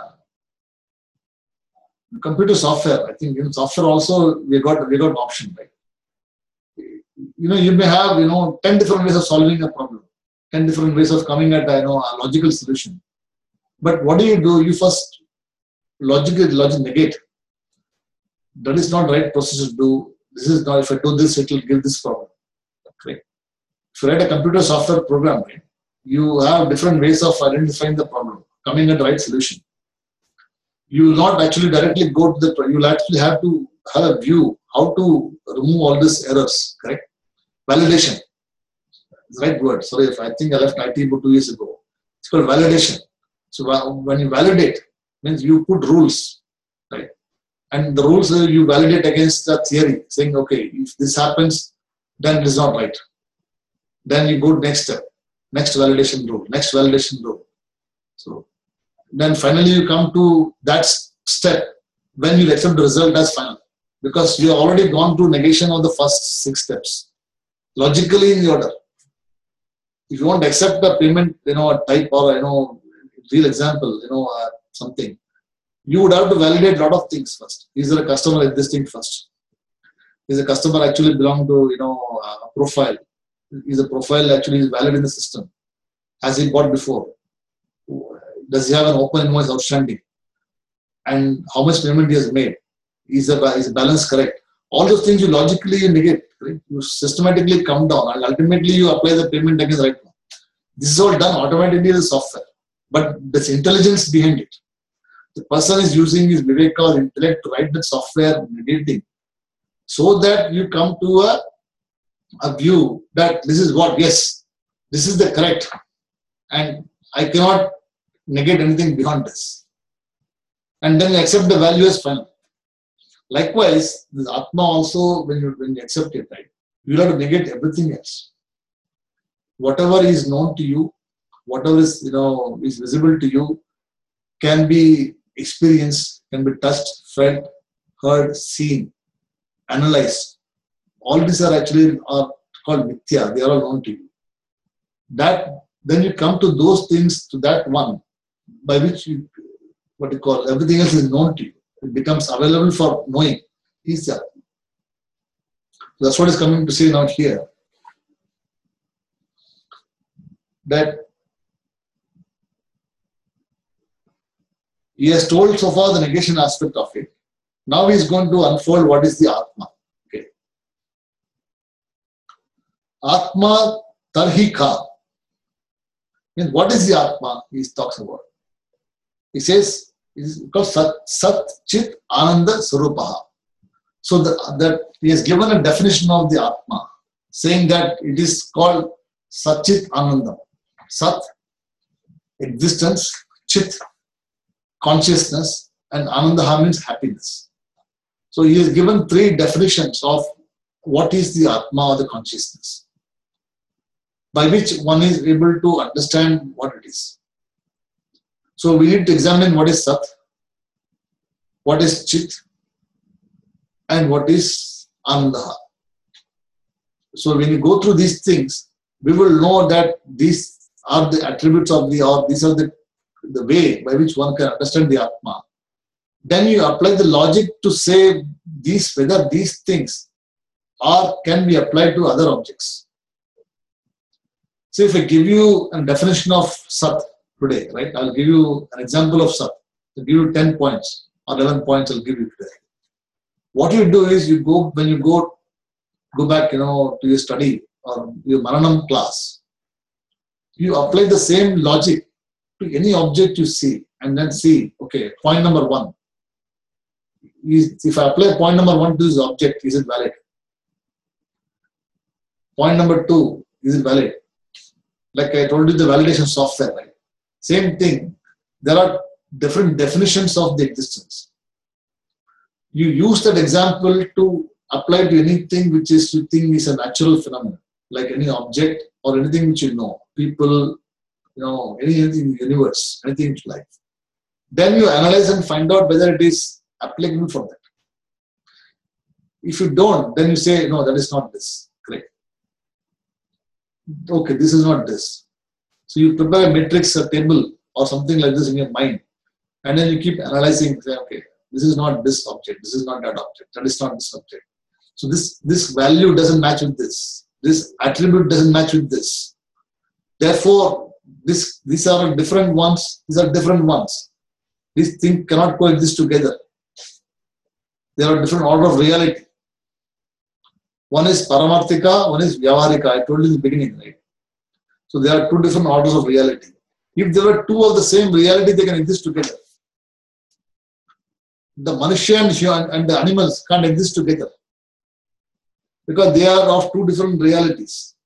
computer software. I think in software also we got an option, right? You may have 10 different ways of solving a problem, 10 different ways of coming at a logical solution. But what do? You first logic negate. That is not the right process to do. This is not, if I do this, it will give this problem. Okay. If you write a computer software program, right, you have different ways of identifying the problem, coming at the right solution. You will not actually directly go to the, you will actually have to have a view how to remove all these errors, correct? Validation. It's the right word. Sorry, if I think I left IT about 2 years ago. It's called validation. So when you validate, means you put rules, right? And the rules you validate against the theory, saying, okay, if this happens, then it is not right. Then you go next step, next validation rule, next validation rule. So then finally you come to that step when you accept the result as final, because you have already gone through negation of the first 6 steps, logically in the order. If you want to accept a payment, a type or real example, something, you would have to validate a lot of things first. Is there a customer existing first? Is the customer actually belong to a profile? Is the profile actually valid in the system? Has he bought before? Does he have an open invoice outstanding? And how much payment he has made? Is the balance correct? All those things you logically negate. Right? You systematically come down and ultimately you apply the payment against the right one. This is all done automatically in the software. But there's intelligence behind it. The person is using his viveka or intellect to write the software negating, so that you come to a view that this is what, yes, this is the correct, and I cannot negate anything beyond this. And then you accept the value as final. Likewise, this Atma also, when you accept it, right, you have to negate everything else. Whatever is known to you, whatever is is visible to you, can be experienced, can be touched, felt, heard, seen, analyzed. All these are actually called mithya. They are all known to you. That then you come to those things, to that one by which you, everything else is known to you. It becomes available for knowing. Is that? That's what is coming to say now here. That he has told so far the negation aspect of it. Now he is going to unfold what is the Atma. Okay. Atma Tarhika. Means what is the Atma he talks about? He says it is called Sat Chit Ananda Sarupaha. So that he has given a definition of the Atma, saying that it is called Sat Chit Ananda. Sat, existence, Chit, consciousness, and Anandaha means happiness. So he has given 3 definitions of what is the Atma or the consciousness, by which one is able to understand what it is. So we need to examine what is Sat, what is Chit, and what is Anandaha. So when you go through these things, we will know that these are the attributes of these are the way by which one can understand the Atma. Then you apply the logic to say whether these things can be applied to other objects. So if I give you a definition of Sat today, right, I'll give you an example of Sat. I'll give you 10 points or 11 points I'll give you today. What you do is when you go back, to your study or your Maranam class, you apply the same logic to any object you see and then see, okay, point number 1. If I apply point number 1 to this object, is it valid? Point number 2, is it valid? Like I told you, the validation software, right? Same thing. There are different definitions of the existence. You use that example to apply to anything which you think is a natural phenomenon, like any object or anything which you know, people, anything in the universe, anything in life. Then you analyze and find out whether it is applicable for that. If you don't, then you say, no, that is not this. Correct. Okay, this is not this. So you prepare a matrix, a table, or something like this in your mind, and then you keep analyzing, say, okay, this is not this object, this is not that object, that is not this object. So this value doesn't match with this. This attribute doesn't match with this. Therefore, these are different ones, these are different ones. These things cannot coexist together. There are different order of reality. One is Paramarthika, one is Vyavarika. I told you in the beginning, right? So there are two different orders of reality. If there were two of the same reality, they can exist together. The Manushya and the animals can't exist together because they are of two different realities.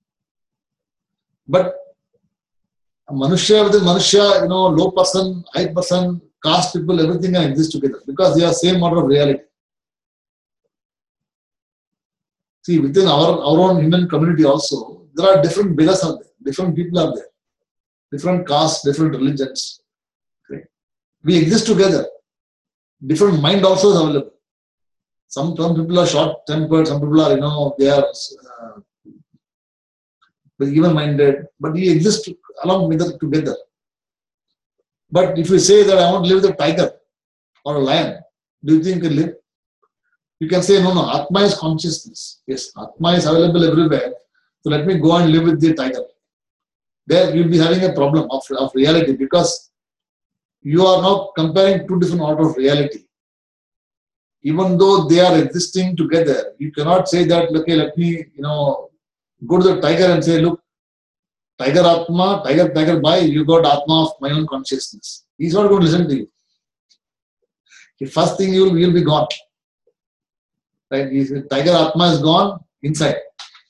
But Manushya within Manushya, low person, high person, caste people, everything can exist together because they are same order of reality. See, within our own human community also, there are different Vedas out there, different people are there, different castes, different religions. Okay? We exist together. Different mind also is available. Some people are short-tempered, some people are, they are even-minded, but we exist along with it together. But if you say that I want to live with a tiger or a lion, do you think you can live? You can say, no, Atma is consciousness. Yes, Atma is available everywhere. So let me go and live with the tiger. There you'll be having a problem of reality because you are now comparing two different orders of reality. Even though they are existing together, you cannot say that, okay, let me, go to the tiger and say, look, tiger Atma, tiger, bye, you got Atma of my own consciousness. He's not going to listen to you. The first thing you'll be gone. Right? Tiger Atma is gone inside.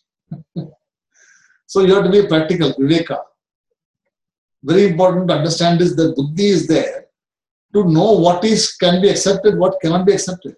So you have to be practical, Viveka. Very important to understand is that Buddhi is there to know what can be accepted, what cannot be accepted.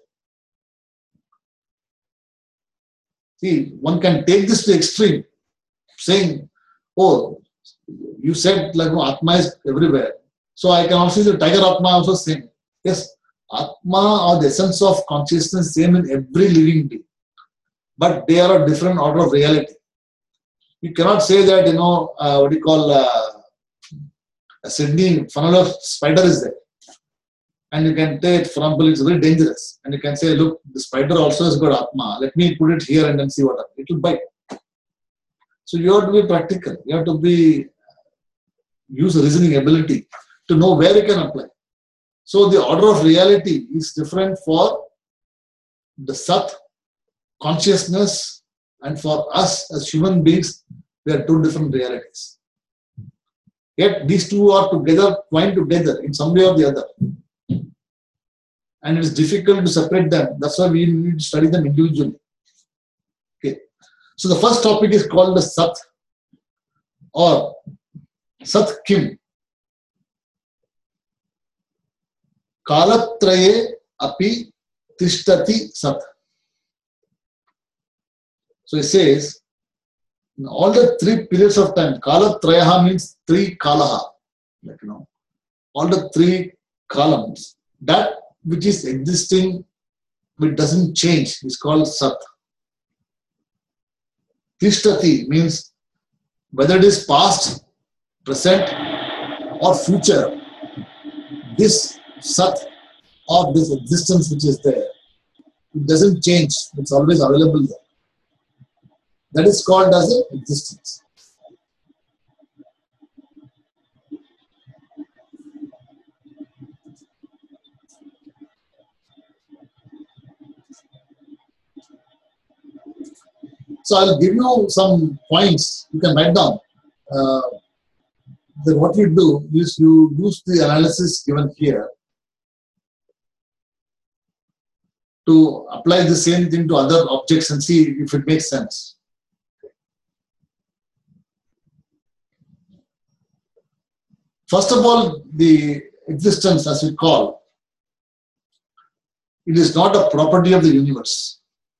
See, one can take this to extreme, saying, oh, you said like Atma is everywhere. So I can also say Tiger Atma also same. Yes, Atma or the essence of consciousness same in every living being. But they are a different order of reality. You cannot say that, what you call a Sydney funnel of spider is there. And you can take, for example, it's very dangerous. And you can say, look, the spider also has got Atma. Let me put it here and then see what happens. It will bite. So you have to be practical. You have to use reasoning ability to know where you can apply. So the order of reality is different for the Sat, consciousness, and for us as human beings, we are two different realities. Yet these two are together, twined together in some way or the other. And it is difficult to separate them. That's why we need to study them individually. Okay. So the first topic is called the Sat or Sat Kim. Kalatraye api tishtati Sat. So it says, in all the three periods of time, Kalatrayaha means three Kalaha. All the three columns. That which is existing, which doesn't change, is called Sat. Tishtati means whether it is past, present, or future, this Sat or this existence which is there, it doesn't change, it's always available there. That is called as an existence. So I'll give you some points you can write down. Then what you do is you use the analysis given here to apply the same thing to other objects and see if it makes sense. First of all, the existence, as we call, it is not a property of the universe.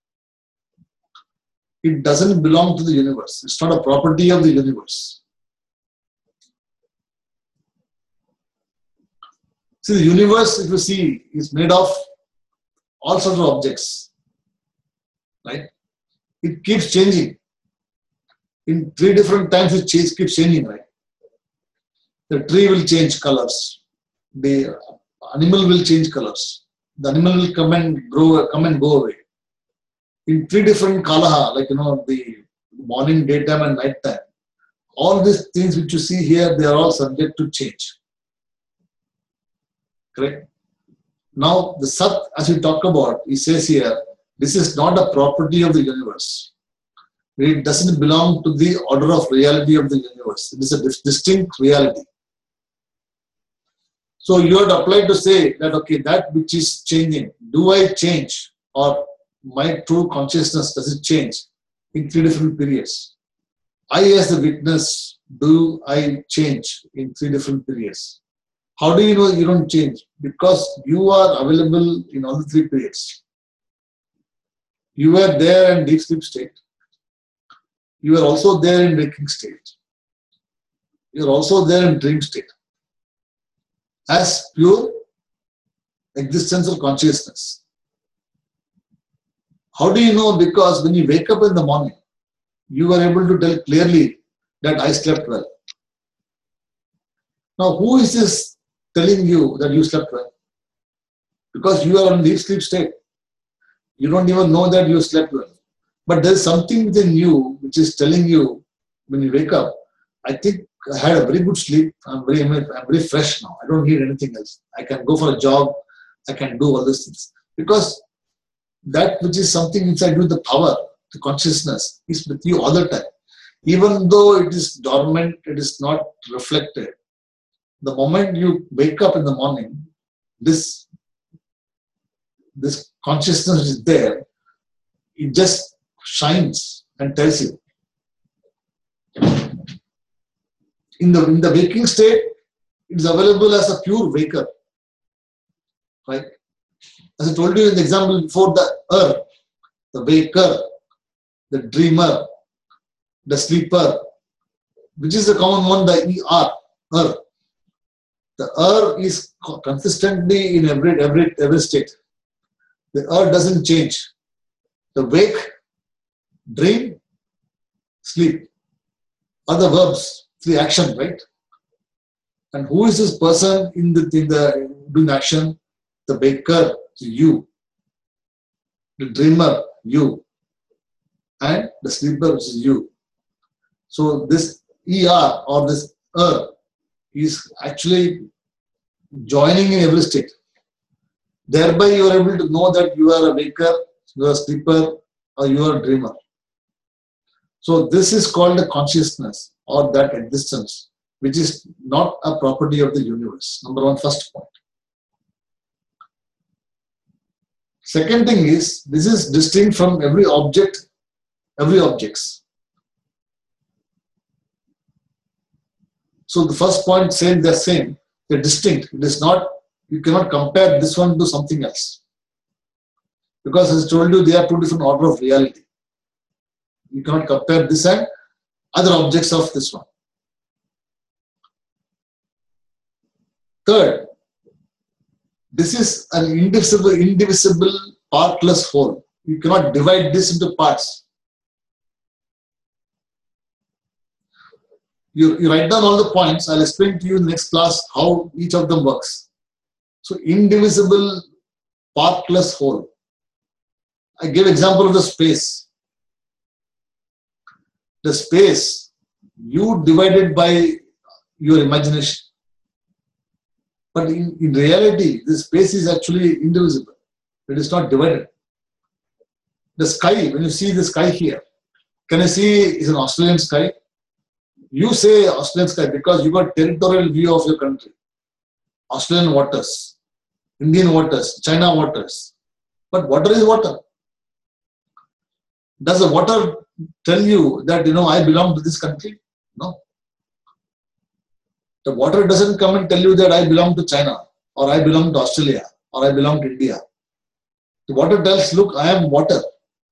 It doesn't belong to the universe. It's not a property of the universe. See, the universe, if you see, is made of all sorts of objects. Right? It keeps changing. In three different times, it keeps changing, right? The tree will change colors. The animal will change colors. The animal will come and go away. In three different kalaha, like the morning, daytime, and night time. All these things which you see here, they are all subject to change. Correct? Now, the Sat, as we talk about, he says here, this is not a property of the universe. It doesn't belong to the order of reality of the universe. It is a distinct reality. So you are applied to say that, okay, that which is changing, do I change, or my true consciousness, does it change in 3 different periods? I as the witness, do I change in 3 different periods? How do you know you don't change? Because you are available in all the 3 periods. You were there in deep sleep state. You are also there in waking state. You are also there in dream state. As pure existential consciousness. How do you know? Because when you wake up in the morning, you are able to tell clearly that I slept well. Now, who is this telling you that you slept well? Because you are in deep sleep state. You don't even know that you slept well. But there is something within you which is telling you when you wake up, I think I had a very good sleep. I'm very fresh now. I don't need anything else. I can go for a jog. I can do all these things. Because that which is something inside you, the power, the consciousness, is with you all the time. Even though it is dormant, it is not reflected. The moment you wake up in the morning, this consciousness is there. It just shines and tells you. In the waking state, it is available as a pure waker. Right? As I told you in the example before, the waker, the dreamer, the sleeper, which is the common one, the er. The is consistently in every state. The doesn't change. The wake, dream, sleep are the verbs, the action, right? And who is this person in the doing action? The waker, you. The dreamer, you. And the sleeper, which is you. So this ER or this is actually joining in every state. Thereby you are able to know that you are a waker, you are a sleeper, or you are a dreamer. So this is called the consciousness or that existence, which is not a property of the universe. Number one, first point. Second thing is, this is distinct from every objects. So the first point saying they're same, they're distinct. It is not, you cannot compare this one to something else. Because as I told you, they are 2 different orders of reality. You cannot compare this and other objects of this one. Third, this is an indivisible, partless whole. You cannot divide this into parts. You write down all the points. I'll explain to you in the next class how each of them works. So, indivisible, partless whole. I give example of the space. The space, you divided by your imagination. But in reality, the space is actually indivisible. It is not divided. The sky, when you see the sky here, can you see it's an Australian sky? You say Australian sky because you got territorial view of your country. Australian waters, Indian waters, China waters. But water is water. Does the water tell you that, I belong to this country? No. The water doesn't come and tell you that I belong to China, or I belong to Australia, or I belong to India. The water tells, look, I am water.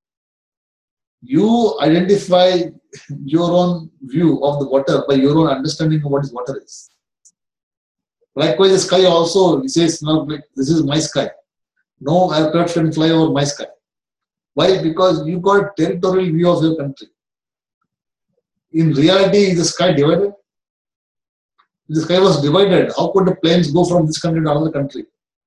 You identify your own view of the water by your own understanding of what is water is. Likewise, the sky also says, this is my sky. No aircraft can fly over my sky. Why? Because you got territorial view of your country. In reality, is the sky divided? If the sky was divided, how could the planes go from this country to another country?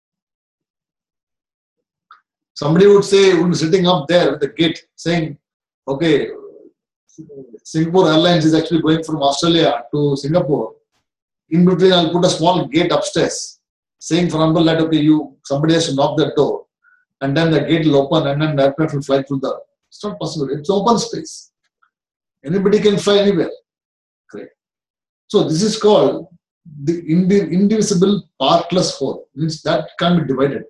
Somebody would say, sitting up there with the gate saying, okay, Singapore Airlines is actually going from Australia to Singapore. In between, I'll put a small gate upstairs. saying, for example, that okay, somebody has to knock the door, and then the gate will open, and then the aircraft will fly through the. It's not possible. It's open space. Anybody can fly anywhere. Correct. So this is called the indivisible partless whole. Means that can be divided.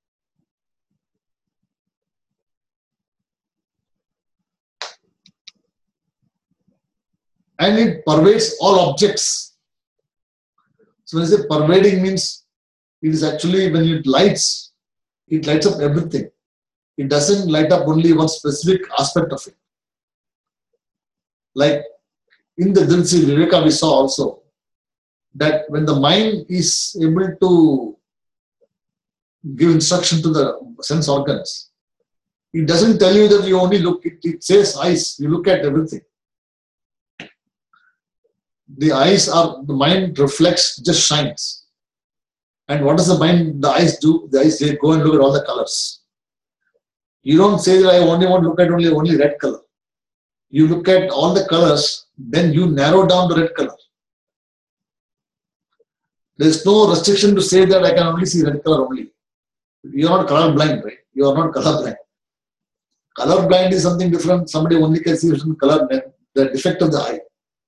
And it pervades all objects. So when I say pervading means it is actually when it lights up everything. It doesn't light up only one specific aspect of it. Like in the Dilsi Viveka we saw also that when the mind is able to give instruction to the sense organs, it doesn't tell you that you only look, it says eyes, you look at everything. The eyes are, the mind reflects, just shines. And what does the eyes do? The eyes, they go and look at all the colors. You don't say that I only want to look at only red color. You look at all the colors, then you narrow down the red color. There is no restriction to say that I can only see red color only. You are not color blind, right? You are not color blind. Color blind is something different. Somebody only can see certain color, the defect of the eye.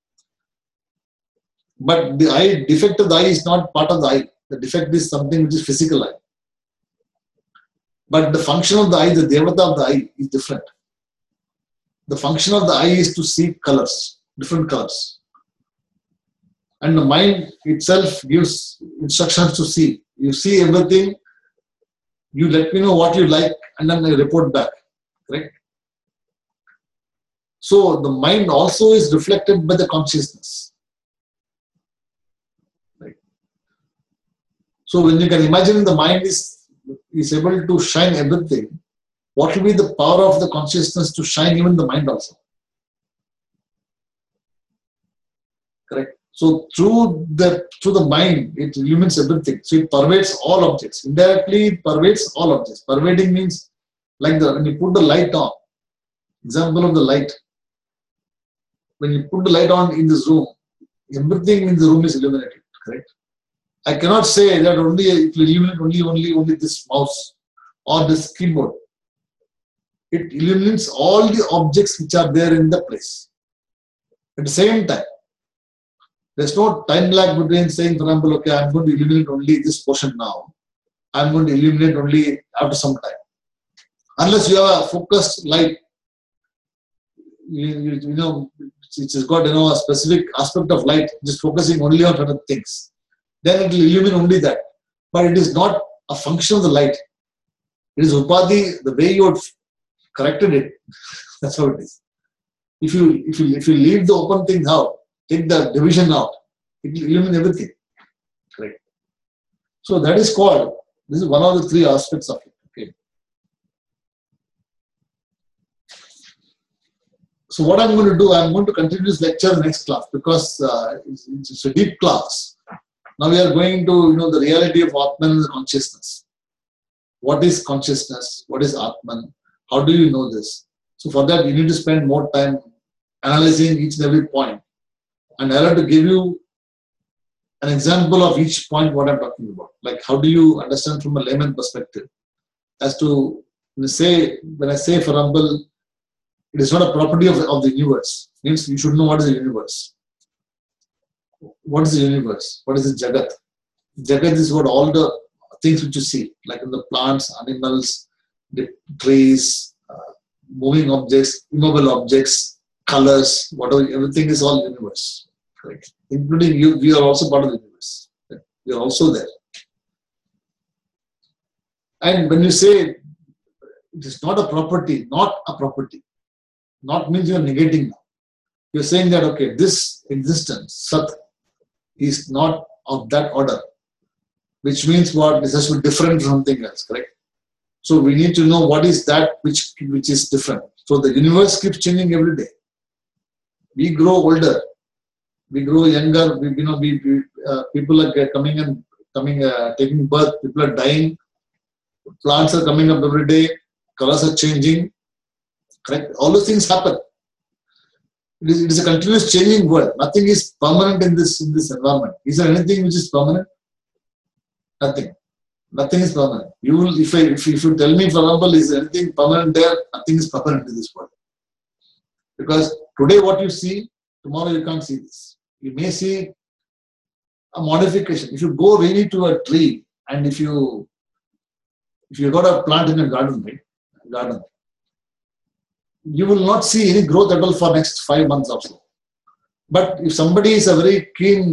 But the defect of the eye is not part of the eye. The defect is something which is physical eye. But the function of the eye, the devata of the eye is different. The function of the eye is to see colors, different colors. And the mind itself gives instructions to see. You see everything, you let me know what you like, and then I report back. Correct? So the mind also is reflected by the consciousness. Right? So when you can imagine the mind is able to shine everything, what will be the power of the consciousness to shine even the mind also? Correct. So through the mind, it illumines everything. So it pervades all objects. Indirectly, it pervades all objects. Pervading means like when you put the light on. Example of the light. When you put the light on in this room, everything in the room is illuminated. Correct. I cannot say that only it will illuminate only this mouse or this keyboard. It illuminates all the objects which are there in the place. At the same time, there's no time lag between saying, for example, okay, I'm going to illuminate only this portion now. I'm going to illuminate only after some time. Unless you have a focused light, you know, which has got a specific aspect of light, just focusing only on certain things. Then it will illumine only that. But it is not a function of the light. It is upadhi, the way you have corrected it. That's how it is. If you leave the open things out, take the division out, it will illumine everything. Correct. So that is called, this is one of the three aspects of it. Okay. So what I'm going to do, I'm going to continue this lecture in the next class because it's a deep class. Now we are going to the reality of Atman and the consciousness. What is consciousness? What is Atman? How do you know this? So for that you need to spend more time analyzing each and every point. And I have to give you an example of each point what I'm talking about. Like how do you understand from a layman perspective? As to when I say for example, it is not a property of the universe. It means you should know what is the universe. What is the universe? What is the Jagat? Jagat is what all the things which you see, like in the plants, animals, the trees, moving objects, immobile objects, colors, whatever, everything is all universe. Right? Including you, we are also part of the universe. Right? We are also there. And when you say it is not a property, not means you are negating now. You are saying that, okay, this existence, Sat, is not of that order, which means what? This has to be different from something else, correct? So we need to know what is that which is different. So the universe keeps changing every day. We grow older, we grow younger. People are taking birth. People are dying. Plants are coming up every day. Colors are changing. Correct. All those things happen. It is a continuous changing world. Nothing is permanent in this environment. Is there anything which is permanent? Nothing. Nothing is permanent. You will, if you tell me, for example, is anything permanent there? Nothing is permanent in this world. Because today what you see, tomorrow you can't see this. You may see a modification. If you go really to a tree, and if you got a plant in a garden, right? Garden, you will not see any growth at all for next 5 months or so. But if somebody is a very keen,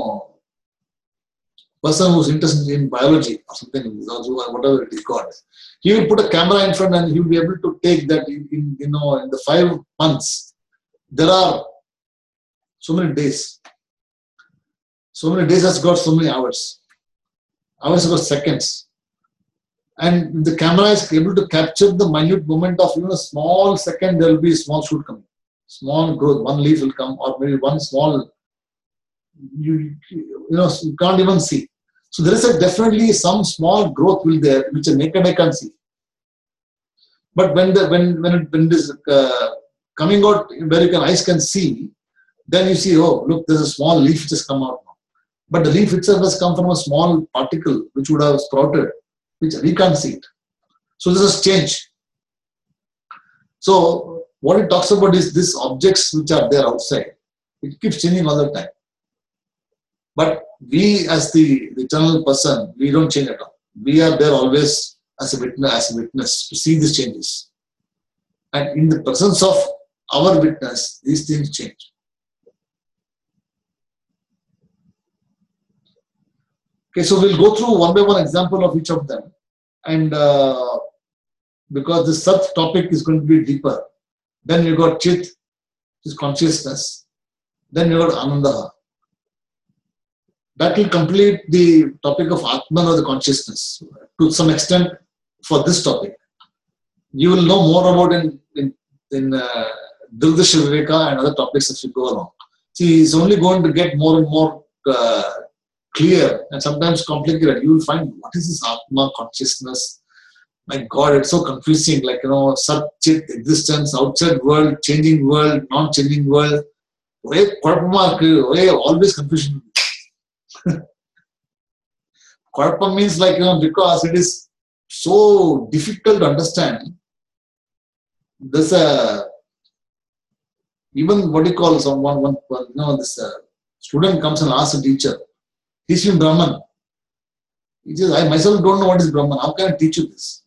person who's interested in biology or something, whatever it is called, he will put a camera in front and he will be able to take that in the 5 months. There are so many days. So many days has got so many hours. Hours have got seconds. And the camera is able to capture the minute moment of even a small second, there will be a small shoot coming. Small growth, one leaf will come, or maybe one small, you can't even see. So there is definitely some small growth will there, which a naked eye can't see. But when it is coming out where eyes can see, then you see, oh, look, there's a small leaf which has come out now. But the leaf itself has come from a small particle which would have sprouted, which we can't see it. So this is change. So what it talks about is these objects which are there outside. It keeps changing all the time. But we as the eternal person, we don't change at all. We are there always as a witness to see these changes. And in the presence of our witness, these things change. Okay, so we'll go through one by one example of each of them. And because this Sat topic is going to be deeper, then you got Chit, which is consciousness. Then you got Ananda. That will complete the topic of Atman, or the consciousness, to some extent for this topic. You will know more about in Dirdarsha Viveka and other topics as we go along. See, it's only going to get more and more clear and sometimes complicated. You will find, what is this Atma, consciousness? My God, it's so confusing. Like, Sat, Chit, existence, outside world, changing world, non-changing world. Always confusion. Karpa means because it is so difficult to understand. There's even what you call someone, this student comes and asks a teacher, teach him Brahman. He says, I myself don't know what is Brahman. How can I teach you this?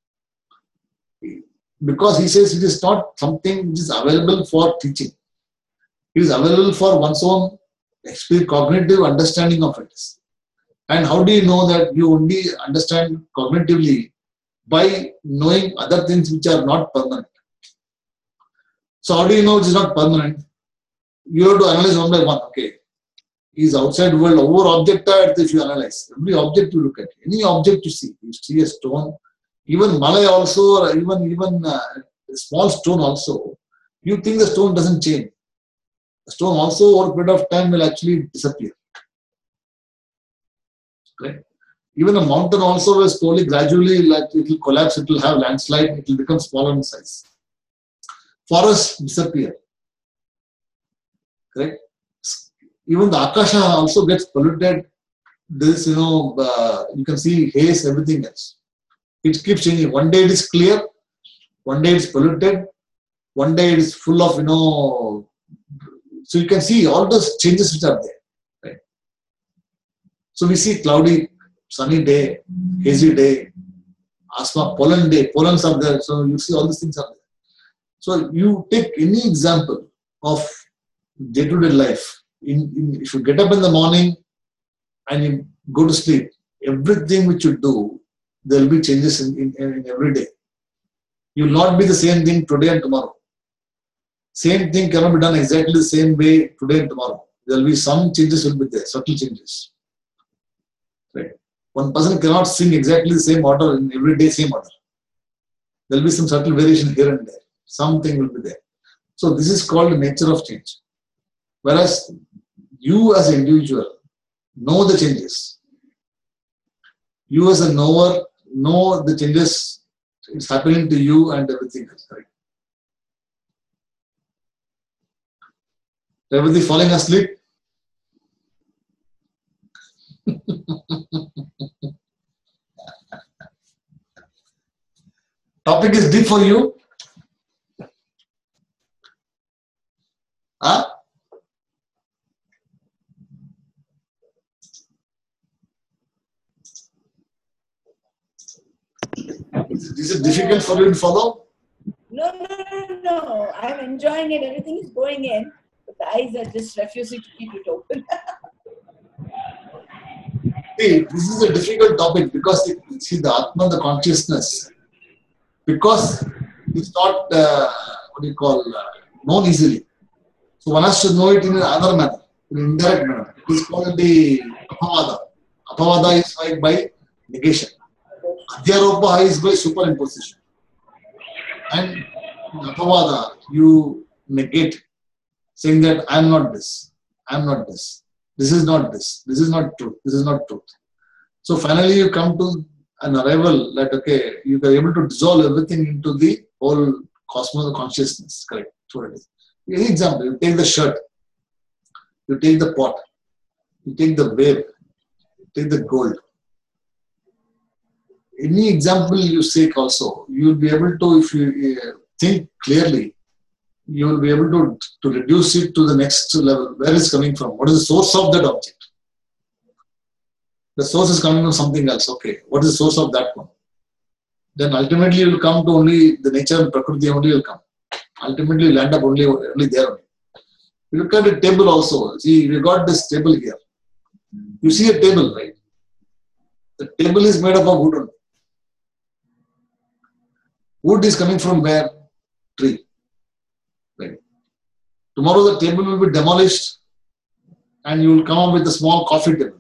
Because he says it is not something which is available for teaching. It is available for one's own cognitive understanding of it. And how do you know that you only understand cognitively? By knowing other things which are not permanent. So how do you know it is not permanent? You have to analyze one by one. Okay, is outside world over object if you analyze. Every object you look at, any object you see a stone, even Malay also, or even a small stone also, you think the stone doesn't change. The stone also over a period of time will actually disappear. Okay? Even a mountain also will slowly, gradually, like it will collapse, it will have landslide, it will become smaller in size. Forests disappear. Correct? Even the Akasha also gets polluted. This, you can see haze, everything else. It keeps changing. One day it is clear, one day it's polluted, one day it is full of, so you can see all those changes which are there. Right? So we see cloudy, sunny day, hazy day, asthma, pollen day, pollens are there. So you see all these things are there. So you take any example of day-to-day life. If you get up in the morning and you go to sleep, everything which you do, there will be changes in every day. You will not be the same thing today and tomorrow. Same thing cannot be done exactly the same way today and tomorrow. There will be some changes will be there, subtle changes. Right? One person cannot sing exactly the same order in every day, same order. There will be some subtle variation here and there. Something will be there. So this is called the nature of change. Whereas you as an individual know the changes. You as a knower know the changes. It's happening to you and everything else. Right? Everybody falling asleep? Topic is deep for you? Huh? Is it difficult for you to follow? No. I'm enjoying it. Everything is going in, but the eyes are just refusing to keep it open. See, this is a difficult topic because see the Atma, the consciousness, because it's not known easily. So one has to know it in another manner, in an indirect manner. It is called the apavada. Apavada is like by negation. Adhyaropa is by superimposition. And in apavada, you negate, saying that I am not this, I am not this, this is not this, this is not truth, this is not truth. So finally you come to an arrival that, okay, you are able to dissolve everything into the whole cosmos of consciousness. Correct. That's what it is. Any example, you take the shirt, you take the pot, you take the wave, you take the gold. Any example you take also, you will be able to, if you think clearly, you will be able to reduce it to the next level. Where is it coming from? What is the source of that object? The source is coming from something else. Okay, what is the source of that one? Then ultimately you will come to only the nature and Prakriti only will come. Ultimately you will end up only there only. You look at the table also. See, we got this table here. You see a table, right? The table is made up of wood only. Wood is coming from where? Tree. Right. Tomorrow the table will be demolished and you will come up with a small coffee table.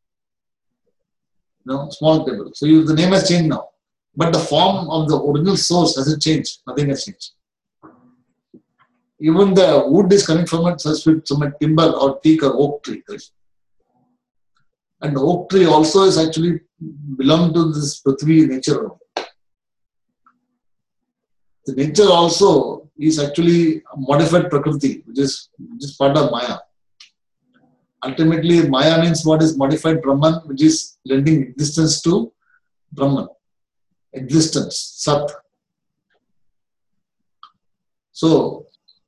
No, small table. So the name has changed now. But the form of the original source hasn't changed. Nothing has changed. Even the wood is coming from a timber or teak or oak tree. Right? And the oak tree also is actually belong to this Prithvi nature. The nature also is actually a modified Prakriti, which is part of Maya. Ultimately, Maya means what is modified Brahman, which is lending existence to Brahman. Existence, Sat. So,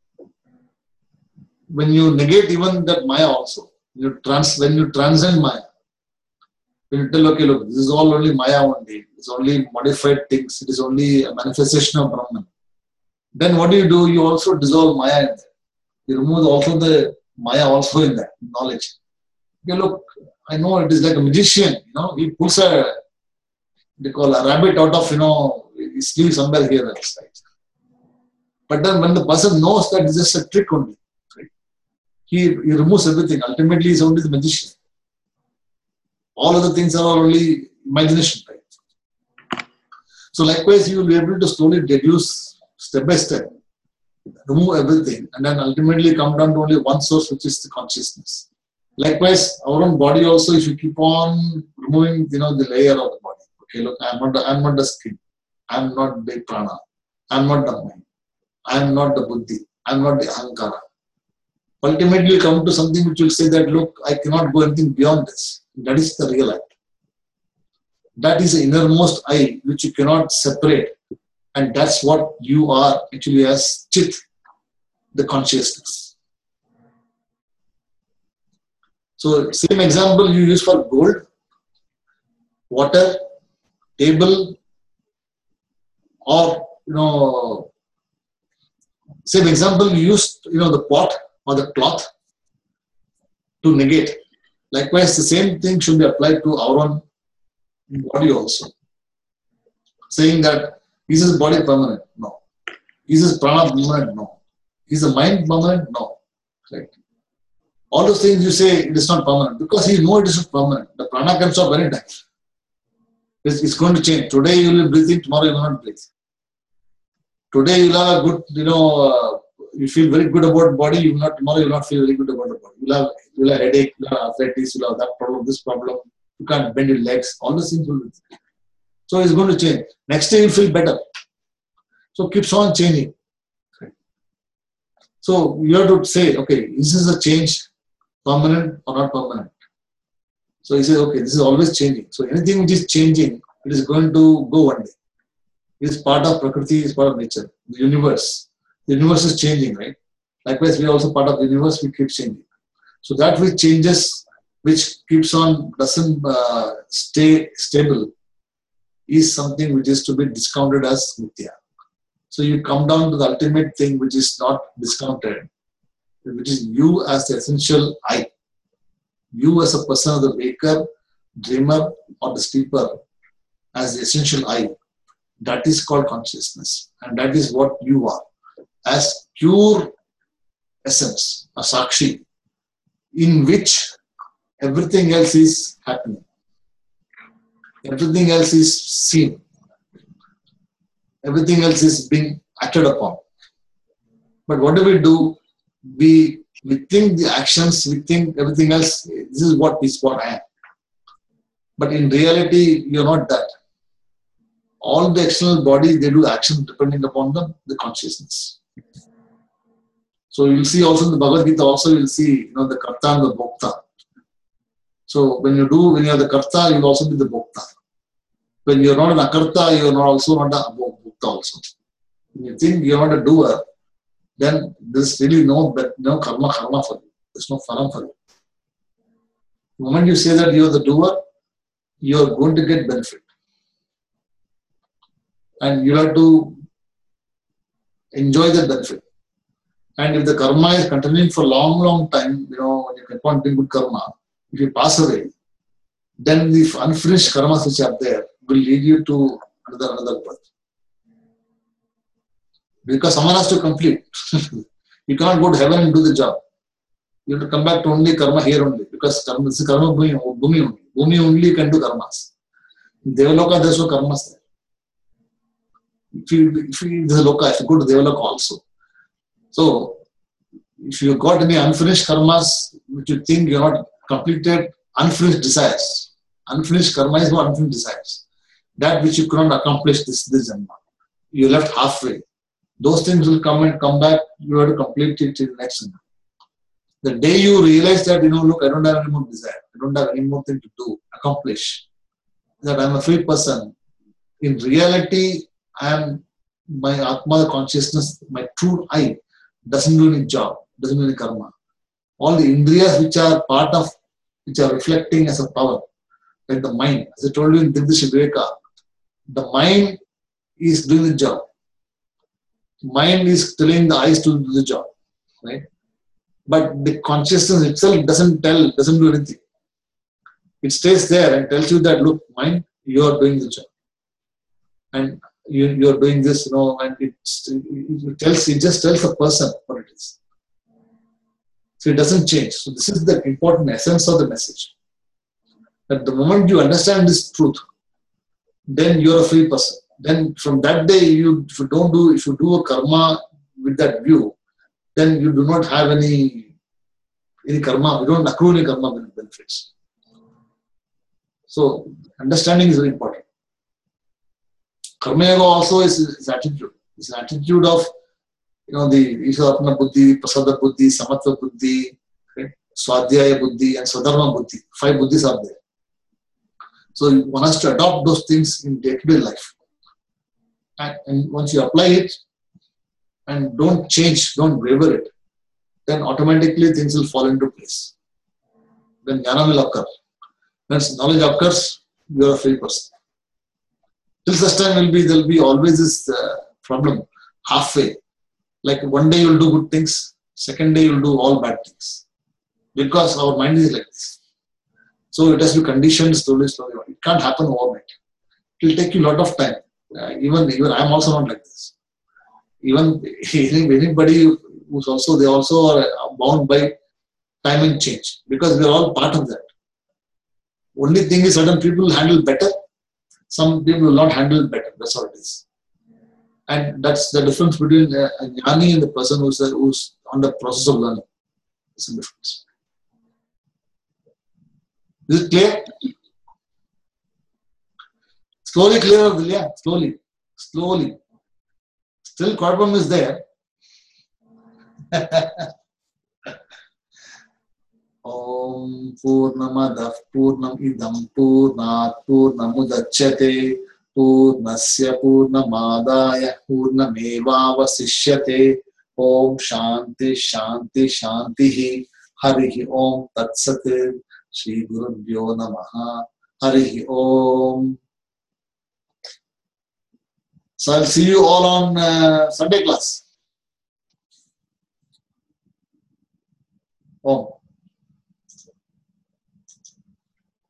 when you negate even that Maya also, when you transcend Maya, when you tell, okay, look, this is all only Maya only, it's only modified things, it is only a manifestation of Brahman. Then what do? You also dissolve Maya in there. You remove also the Maya also in that knowledge. Okay, look, I know it is like a magician, he pulls a rabbit out of, his sleeve somewhere here. Right? But then when the person knows that it's just a trick only, right? He removes everything. Ultimately, he's only the magician. All other things are only imagination, right? So likewise, you will be able to slowly deduce step by step, remove everything, and then ultimately come down to only one source, which is the consciousness. Likewise, our own body also, if you keep on removing, the layer of the body. Okay, look, I'm not the skin. I'm not the prana. I'm not the mind. I'm not the buddhi. I'm not the ahankara. Ultimately, you come to something which will say that, look, I cannot go anything beyond this. That is the real act. That is the innermost I, which you cannot separate. And that's what you are actually as Chit, the consciousness. So, same example you use for gold, water, table, or, same example you use, the pot or the cloth to negate. Likewise, the same thing should be applied to our own body also. Saying that, is this body permanent? No. Is this prana permanent? No. Is the mind permanent? No. Right. All those things you say it is not permanent because you know it is not permanent. The prana can stop any time. It's going to change. Today you will breathe in, tomorrow you will not breathe. Today you will have a good, you feel very good about body, tomorrow you will not feel very good about the body. You will have headache, you will have arthritis, you will have that problem, this problem. You can't bend your legs. All those things will be. So it's going to change. Next day you feel better. So keeps on changing. So you have to say, okay, is this a change permanent or not permanent? So he says, okay, this is always changing. So anything which is changing, it is going to go one day. is part of Prakriti, is part of nature. The universe. The universe is changing, right? Likewise, we are also part of the universe, we keep changing. So that which changes, which keeps on, doesn't stay stable, is something which is to be discounted as Mithya. So you come down to the ultimate thing which is not discounted, which is you as the essential I. You as a person, the waker, dreamer, or the sleeper, as the essential I. That is called consciousness. And that is what you are. As pure essence, a Sakshi, in which everything else is happening. Everything else is seen. Everything else is being acted upon. But what do? We think the actions, we think everything else, this is what I am. But in reality, you're not that. All the external bodies, they do action depending upon the consciousness. So you'll see also in the Bhagavad Gita, also you'll see, the Karta and the Bhokta. So when you're the Karta, you'll also be the Bhokta. When you're not an Akarta, you're also not a Bhokta also. When you think you're not a doer, then there's really no karma for you. There's no phalam for you. The moment you say that you're the doer, you're going to get benefit. And you have to enjoy the benefit. And if the karma is continuing for a long, long time, when you keep on doing good karma, if you pass away, then the unfinished karmas which are there will lead you to another birth. Because someone has to complete. You cannot go to heaven and do the job. You have to come back to only karma here only. Because karma is karma bhumi only. Bhumi only can do karmas. In Devaloka, there's no karmas there. If you go to Devaloka also. So, if you got any unfinished karmas, which you think you're not completed, unfinished desires. Unfinished karma is what unfinished desires. That which you cannot accomplish this janma. You left halfway. Those things will come back, you have to complete it in the next janma. The day you realize that, look, I don't have any more desire. I don't have any more thing to do, accomplish. That I'm a free person. In reality, I am my Atma, consciousness, my true I, doesn't do any job, doesn't do any karma. All the Indriyas which are reflecting as a power, like the mind. As I told you in Dirdish Viveka, the mind is doing the job. Mind is telling the eyes to do the job, right? But the consciousness itself doesn't do anything. It stays there and tells you that, look, mind, you are doing the job. And you are doing this, and it just tells a person what it is. So it doesn't change. So this is the important essence of the message. That the moment you understand this truth, then you're a free person. Then from that day, if you do a karma with that view, then you do not have any karma. You don't accrue any karma benefits. So understanding is very important. Karma yoga also is attitude. It's an attitude of the Isharatma Buddhi, Prasada Buddhi, Samatva Buddhi, right? Swadhyaya Buddhi, and Swadharma Buddhi. 5 Buddhis are there. So one has to adopt those things in day-to-day life. And once you apply it and don't change, don't waver it, then automatically things will fall into place. Then jnana will occur. When knowledge occurs, you are a free person. Till such time there will be always this problem, halfway. Like one day you will do good things, second day you will do all bad things. Because our mind is like this. So it has to be conditioned slowly. It can't happen overnight. It will take you a lot of time. Even I am also not like this. Even anybody who's also, they also are bound by time and change. Because we are all part of that. Only thing is certain people handle better. Some people will not handle better. That's all it is. And that's the difference between a jnani and the person who's on the process of learning. It's a difference. Is it clear? Slowly clear, Vilya. Slowly. Still problem is there. Om Purnamadah Purnam Idam Purnat Purnamudachyate Purnasya Purnamadaya Purnamevavasishyate. Om Shanti Shanti Shanti. Harihi Om Tat Sat. Shri Gurubhyo Namaha. Harihi Om. So I'll see you all on Sunday class. Om.